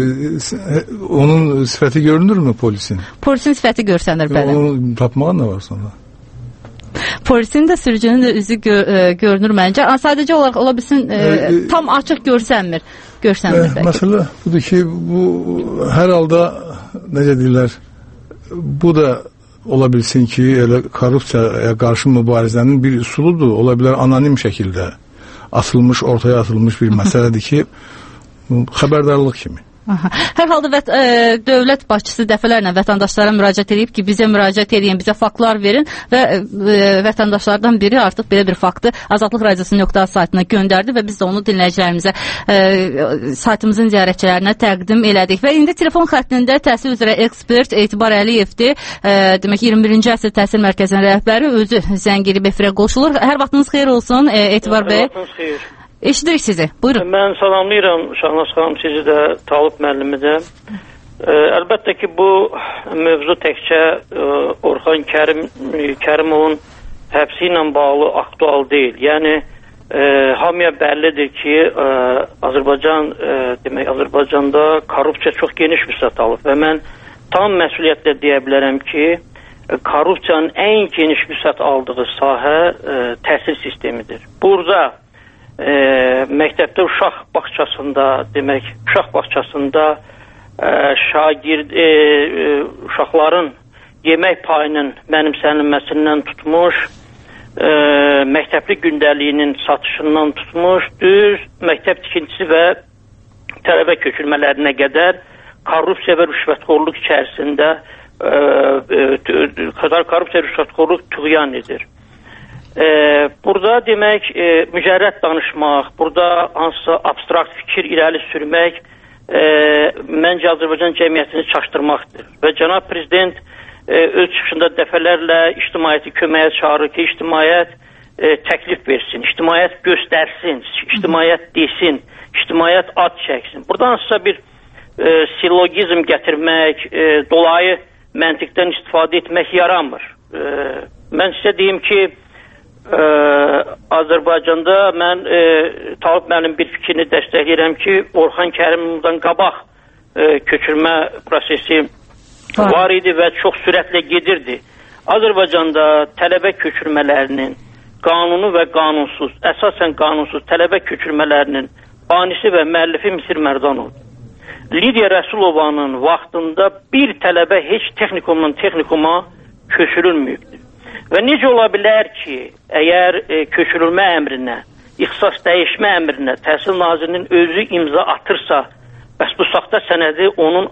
onun sifəti görünürmü polisin?
Polisin sifəti görsənir, bəli.
Onu tapmağa nə var sonra?
Polisin də sürücünün də üzü görünür məncə. Sadəcə olaraq ola bilsin tam açıq görsənmir.
Məsələ budur ki, bu hər halda necə deyirlər, bu da ola bilsin ki, elə korrupsiyaya qarşı mübarizənin bir üsuludur. Ola bilər anonim şəkildə atılmış, ortaya atılmış bir məsələdir ki, xəbərdarlıq kimi.
Hər halda dövlət başçısı dəfələrlə vətəndaşlara müraciət edib ki, bizə müraciət edin, bizə faktlar verin və vətəndaşlardan biri artıq belə bir faktı Azadlıq Radiosu.az saytına göndərdi və biz də onu dinləyicilərimizə saytımızın ziyarətçilərinə təqdim elədik. Və indi telefon xəttində təhsil üzrə ekspert Etibar Əliyevdir. Demək 21-ci əsr təhsil mərkəzinin rəhbəri özü zəng edib efirə qoşulur. Hər vaxtınız xeyir olsun Etibar bəy.
Hər vaxtınız xeyir.
Eşidirik sizi. Buyurun.
Mən salamlayıram Şahnaz xanım, sizi də, Talib müəllimi də. Əlbəttə ki, bu mövzu təkcə Orxan Kərimovun həbsi ilə bağlı aktual deyil. Yəni, hamıya bəllidir ki, Azərbaycanda korrupsiya çox geniş vüsət alıb və mən tam məsuliyyətlə deyə bilərəm ki, korrupsiyanın ən geniş vüsət aldığı sahə təhsil sistemidir. Burada məktəbdə uşaq bağçasında uşaqların yemək payının mənimsənilməsindən tutmuş, məktəbli gündəliyinin satışından tutmuş, düz məktəb tikintisi və tələbə köçürmələrinə qədər korrupsiya və rüşvətxorluq içərisində korrupsiya və rüşvətxorluq tüğyan edir. Burada demək mücərrəd danışmaq, burada hansısa abstrakt fikir irəli sürmək məncə Azərbaycan cəmiyyətini çaşdırmaqdır. Və cənab prezident öz çıxışında dəfələrlə ictimaiyyəti köməyə çağırır ki, ictimaiyyət təklif versin, ictimaiyyət göstərsin, ictimaiyyət desin, ictimaiyyət ad çəksin. Burada hansısa bir sillogizm gətirmək, dolayı məntiqdən istifadə etmək yaramır. Mən sizə deyim ki, Azərbaycanda mən Talib müəllim bir fikrini dəstəkləyirəm ki, Orxan Kərimovdan qabaq köçürmə prosesi var idi və çox sürətlə gedirdi. Azərbaycanda tələbə köçürmələrinin qanunu və qanunsuz, əsasən qanunsuz tələbə köçürmələrinin banisi və müəllifi Misir Mərdanovdur. Lidiya Rəsulovanın vaxtında bir tələbə heç texnikumdan texnikuma köçürülməyibdir. Və necə ola bilər ki, əgər köçürülmə əmrinə, ixtisas dəyişmə əmrinə Təhsil Nazirinin özü imza atırsa, bəs bu saxta sənədi onun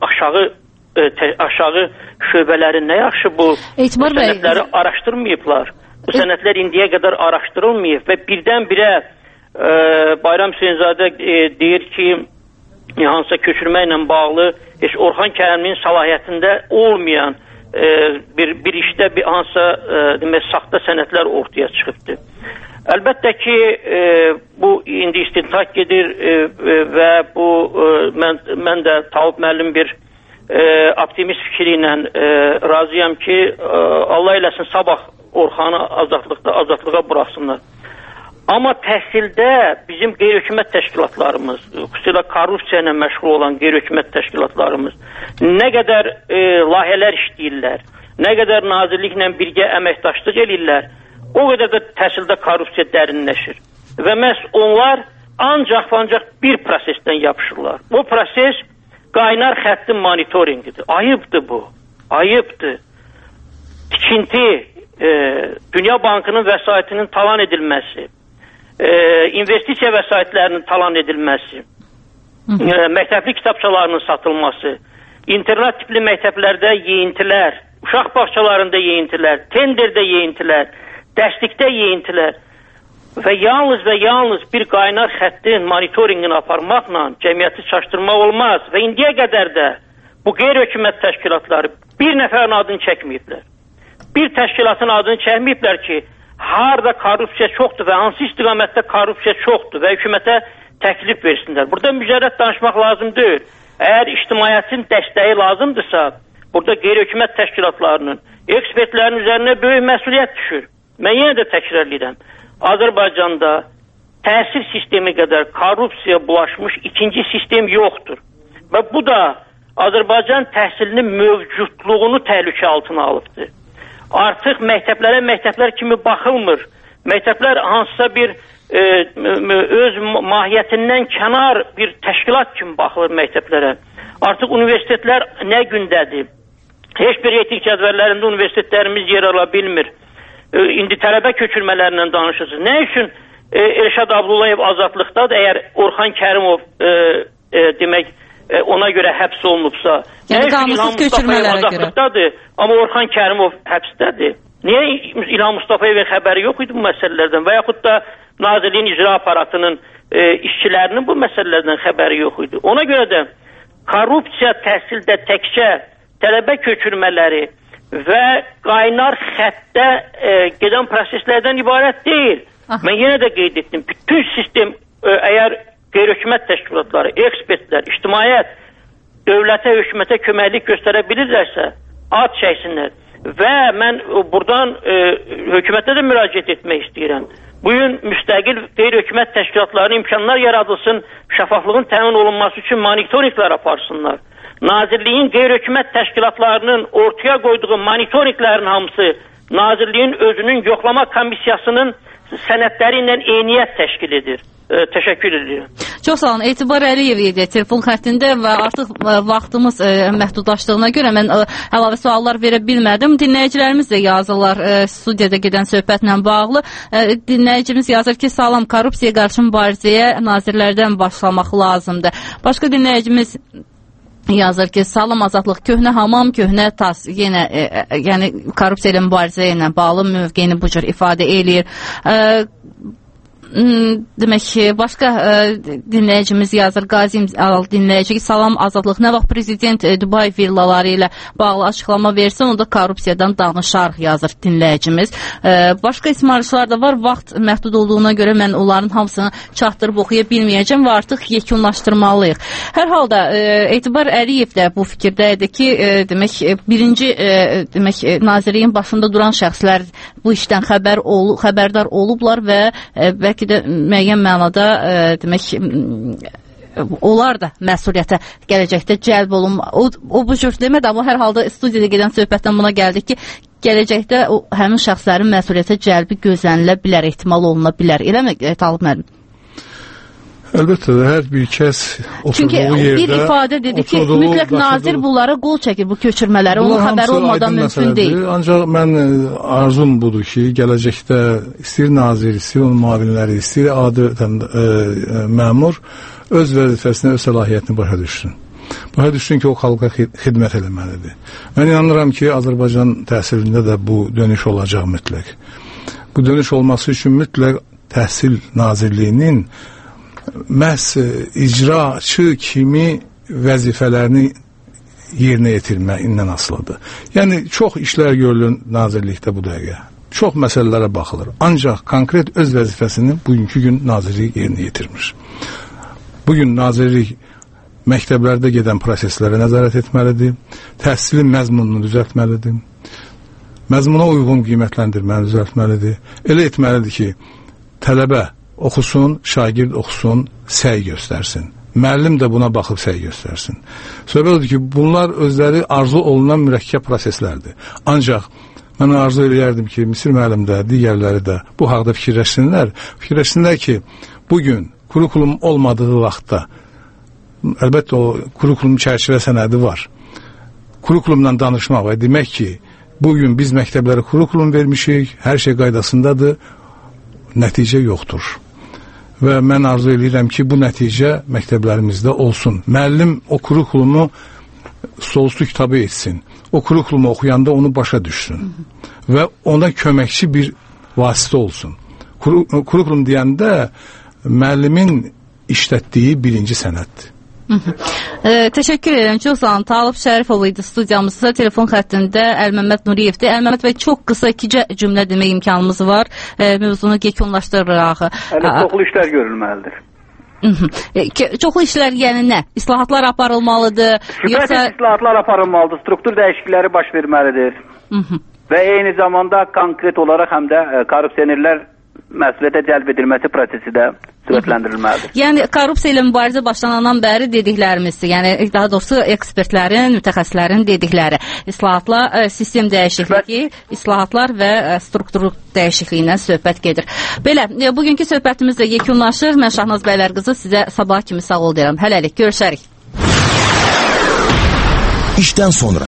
aşağı şöbələri nə yaxşı bu sənədləri araşdırmayıblar. Bu sənədlər indiyə qədər araşdırılmayıb və birdən-birə Bayram Hüseynzadə deyir ki, hansısa köçürmə ilə bağlı heç Orxan Kərimovun səlahiyyətində olmayan bir işdə bir hansısa saxta sənədlər ortaya çıxıbdır. Əlbəttə ki, bu indi istintaq gedir və bu mən də Talib müəllim bir optimist fikri ilə razıyam ki, Allah eləsin sabah Orxanı azadlığa buraxsınlar. Amma təhsildə bizim qeyri-hökumət təşkilatlarımız, xüsusilə korrupsiya ilə məşğul olan qeyri-hökumət təşkilatlarımız nə qədər layihələr işləyirlər, nə qədər nazirliklə birgə əməkdaşlıq edirlər, o qədər də təhsildə korrupsiya dərinləşir. Və məhz onlar ancaq bir prosesdən yapışırlar. Bu proses qaynar xəttin monitoringidir. Ayıbdır bu. ayıbdır. Tikinti, Dünya Bankının vəsaitinin talan edilməsi, investisiya vəsaitlərinin talan edilməsi, məktəbli kitabçalarının satılması, internat tipli məktəblərdə yeyintilər, uşaq bağçalarında yeyintilər, tenderdə yeyintilər, dərslikdə yeyintilər və yalnız bir qaynar xəttin monitoringini aparmaqla cəmiyyəti çaşdırmaq olmaz və indiyə qədər də bu qeyri-hökumət təşkilatları bir nəfərin adını çəkməyiblər. Bir təşkilatın adını çəkməyiblər ki, harada korrupsiya çoxdur və hansı istiqamətdə korrupsiya çoxdur və hökumətə təklif versinlər. Burada mücərrəd danışmaq lazım deyil. Əgər ictimaiyyətin dəstəyi lazımdırsa, burada qeyri-hökumət təşkilatlarının, ekspertlərin üzərinə böyük məsuliyyət düşür. Mən yenə də təkrar edirəm. Azərbaycanda təhsil sistemi qədər korrupsiya bulaşmış ikinci sistem yoxdur. Və bu da Azərbaycan təhsilinin mövcudluğunu təhlükə altına alıbdır. Artıq məktəblər kimi baxılmır. Məktəblər hansısa bir öz mahiyyətindən kənar bir təşkilat kimi baxılır məktəblərə. Artıq universitetlər nə gündədir? Heç bir etik cədvəllərində universitetlərimiz yer ala bilmir. İndi tələbə köçürmələrindən danışırsınız. Nə üçün Elşad Abdullayev azadlıqdadır, əgər Orxan Kərimov demək ona görə həbs olunubsa?
Yəni qanunsuz köçürmələrə
görə. Amma Orxan Kərimov həbsdədir. Niyə İlham Mustafayevin xəbəri yox idi bu məsələlərdən və yaxud da Nazirliyin icra aparatının işçilərinin bu məsələlərdən xəbəri yox idi? Ona görə də korrupsiya təhsildə təkcə tələbə köçürmələri və qaynar xəttdə gedən proseslərdən ibarət deyil. Mən yenə də qeyd etdim. Bütün sistem əgər qeyri-hökumət təşkilatları, ekspertlər, ictimaiyyət dövlətə, hökumətə köməklik göstərə bilirlərsə, ad çəksinlər. Və mən buradan hökumətə də müraciət etmək istəyirəm. Bugün müstəqil qeyri-hökumət təşkilatlarına imkanlar yaradılsın, şəffaflığın təmin olunması üçün monitoringlər aparsınlar. Nazirliyin qeyri-hökumət təşkilatlarının ortaya qoyduğu monitoringlərin hamısı Nazirliyin özünün yoxlama komissiyasının sənədləri ilə eyniyyət təşkil edir. Təşəkkür edirəm.
Çox sağ olun. Etibar Əliyev idi telefon xəttində və artıq vaxtımız məhdudlaşdığına görə mən əlavə suallar verə bilmədim. Dinləyicilərimiz də yazırlar studiyada gedən söhbətlə bağlı. Dinləyicimiz yazır ki, salam, korrupsiya qarşı mübarizəyə nazirlərdən başlamaq lazımdır. Başqa dinləyicimiz yazır ki, salam, azadlıq, köhnə hamam, köhnə tas, yenə yəni korrupsiya ilə mübarizə ilə bağlı mövqeyini bu cür ifadə eləyir. Demək ki, başqa dinləyicimiz yazır, Qazi dinləyici ki, salam, azadlıq, nə vaxt prezident Dubay villaları ilə bağlı açıqlama versin, onda korrupsiyadan danışarıq, yazır dinləyicimiz. Başqa ismarışlar da var, vaxt məhdud olduğuna görə mən onların hamısını çatdırıb oxuya bilməyəcəm və artıq yekunlaşdırmalıyıq. Hər halda Etibar Əliyev də bu fikirdədir ki, demək, birinci nazirliyin başında duran şəxslər bu işdən xəbərdar olublar və bəlkə də müəyyən mənada demək onlar da məsuliyyətə gələcəkdə cəlb olunma. O bu cür demədi, amma hər halda studiyada gedən söhbətdən buna gəldik ki, gələcəkdə həmin şəxslərin məsuliyyətə cəlbi gözlənilə bilər, ehtimal oluna bilər. Eləmi Talib müəllim?
Əlbəttə də hər bir kəs oturduğu yerdə... Çünki bir ifadə dedi ki,
mütləq nazir bunlara qol çəkir bu köçürmələri, onun xəbəri olmadan mümkün deyil.
Ancaq mən arzum budur ki, gələcəkdə istəyir nazir, istəyir onun müavinləri, istəyir adi məmur öz vəzifəsini, öz səlahiyyətini başa düşsün. Başa düşsün ki, o xalqa xidmət eləməlidir. Mən inanıram ki, Azərbaycan təhsilində də bu dönüş olacaq mütləq. Bu dönüş olması üçün mütləq təhsil nazirliyinin məhz icraçı kimi vəzifələrini yerinə yetirməyindən asılıdır. Yəni, çox işlər görülür nazirlikdə bu dəqiqə. Çox məsələlərə baxılır. Ancaq konkret öz vəzifəsini bugünkü gün nazirlik yerinə yetirmir. Bugün nazirlik məktəblərdə gedən proseslərə nəzarət etməlidir, təhsilin məzmununu düzəltməlidir, məzmuna uyğun qiymətləndirməni düzəltməlidir, elə etməlidir ki, tələbə oxusun, şagird oxusun, səy göstərsin. Müəllim də buna baxıb səy göstərsin. Söhbət odur ki, bunlar özləri arzu olunan mürəkkəb proseslərdir. Ancaq mən arzu eləyərdim ki, Misir müəllim də, digərləri də bu haqda fikirləşsinlər ki, bugün kurikulum olmadığı vaxtda, əlbəttə o kurikulum çərçivə sənədi var. kurikulumdan danışmaq və demək ki, bugün biz məktəblərə kurikulum vermişik, hər şey qaydasındadır, nəticə yoxdur. Və mən arzu edirəm ki, bu nəticə məktəblərimizdə olsun. Müəllim o kurikulumu stolüstü kitabı etsin. O kurikulumu oxuyanda onu başa düşsün. Və ona köməkçi bir vasitə olsun. Kurikulum deyəndə müəllimin işlətdiyi birinci sənəddir.
Təşəkkür edirəm. Çox sağ olun. Talib Şərifov idi studiyamızda. Telefon xəttində Əlməmməd Nuriyevdir. Əlməmməd bəy, çox qısa 2 cümlə demək imkanımız var. Mövzunu yekunlaşdırırıq.
Çoxlu işlər görülməlidir.
Çoxlu işlər yəni nə? İslahatlar aparılmalıdır.
Yoxsa islahatlar aparılmalıdır. Struktur dəyişiklikləri baş verməlidir. Və eyni zamanda konkret olaraq həm də korrupsionerlər məsuliyyətə cəlb edilməsi prosesi də sürətləndirilməlidir.
Yəni korrupsiya ilə mübarizə başlanandan bəri dediklərimizdir. Yəni daha doğrusu ekspertlərin, mütəxəssislərin dedikləri islahatlar, sistem dəyişikliyi, islahatlar və struktur dəyişikliyindən söhbət gedir. Belə, bugünkü söhbətimiz də yekunlaşır. Mən Şahnaz Bəylərqızı sizə sabah kimi sağ ol deyirəm. Hələlik görüşərik.
İşdən sonra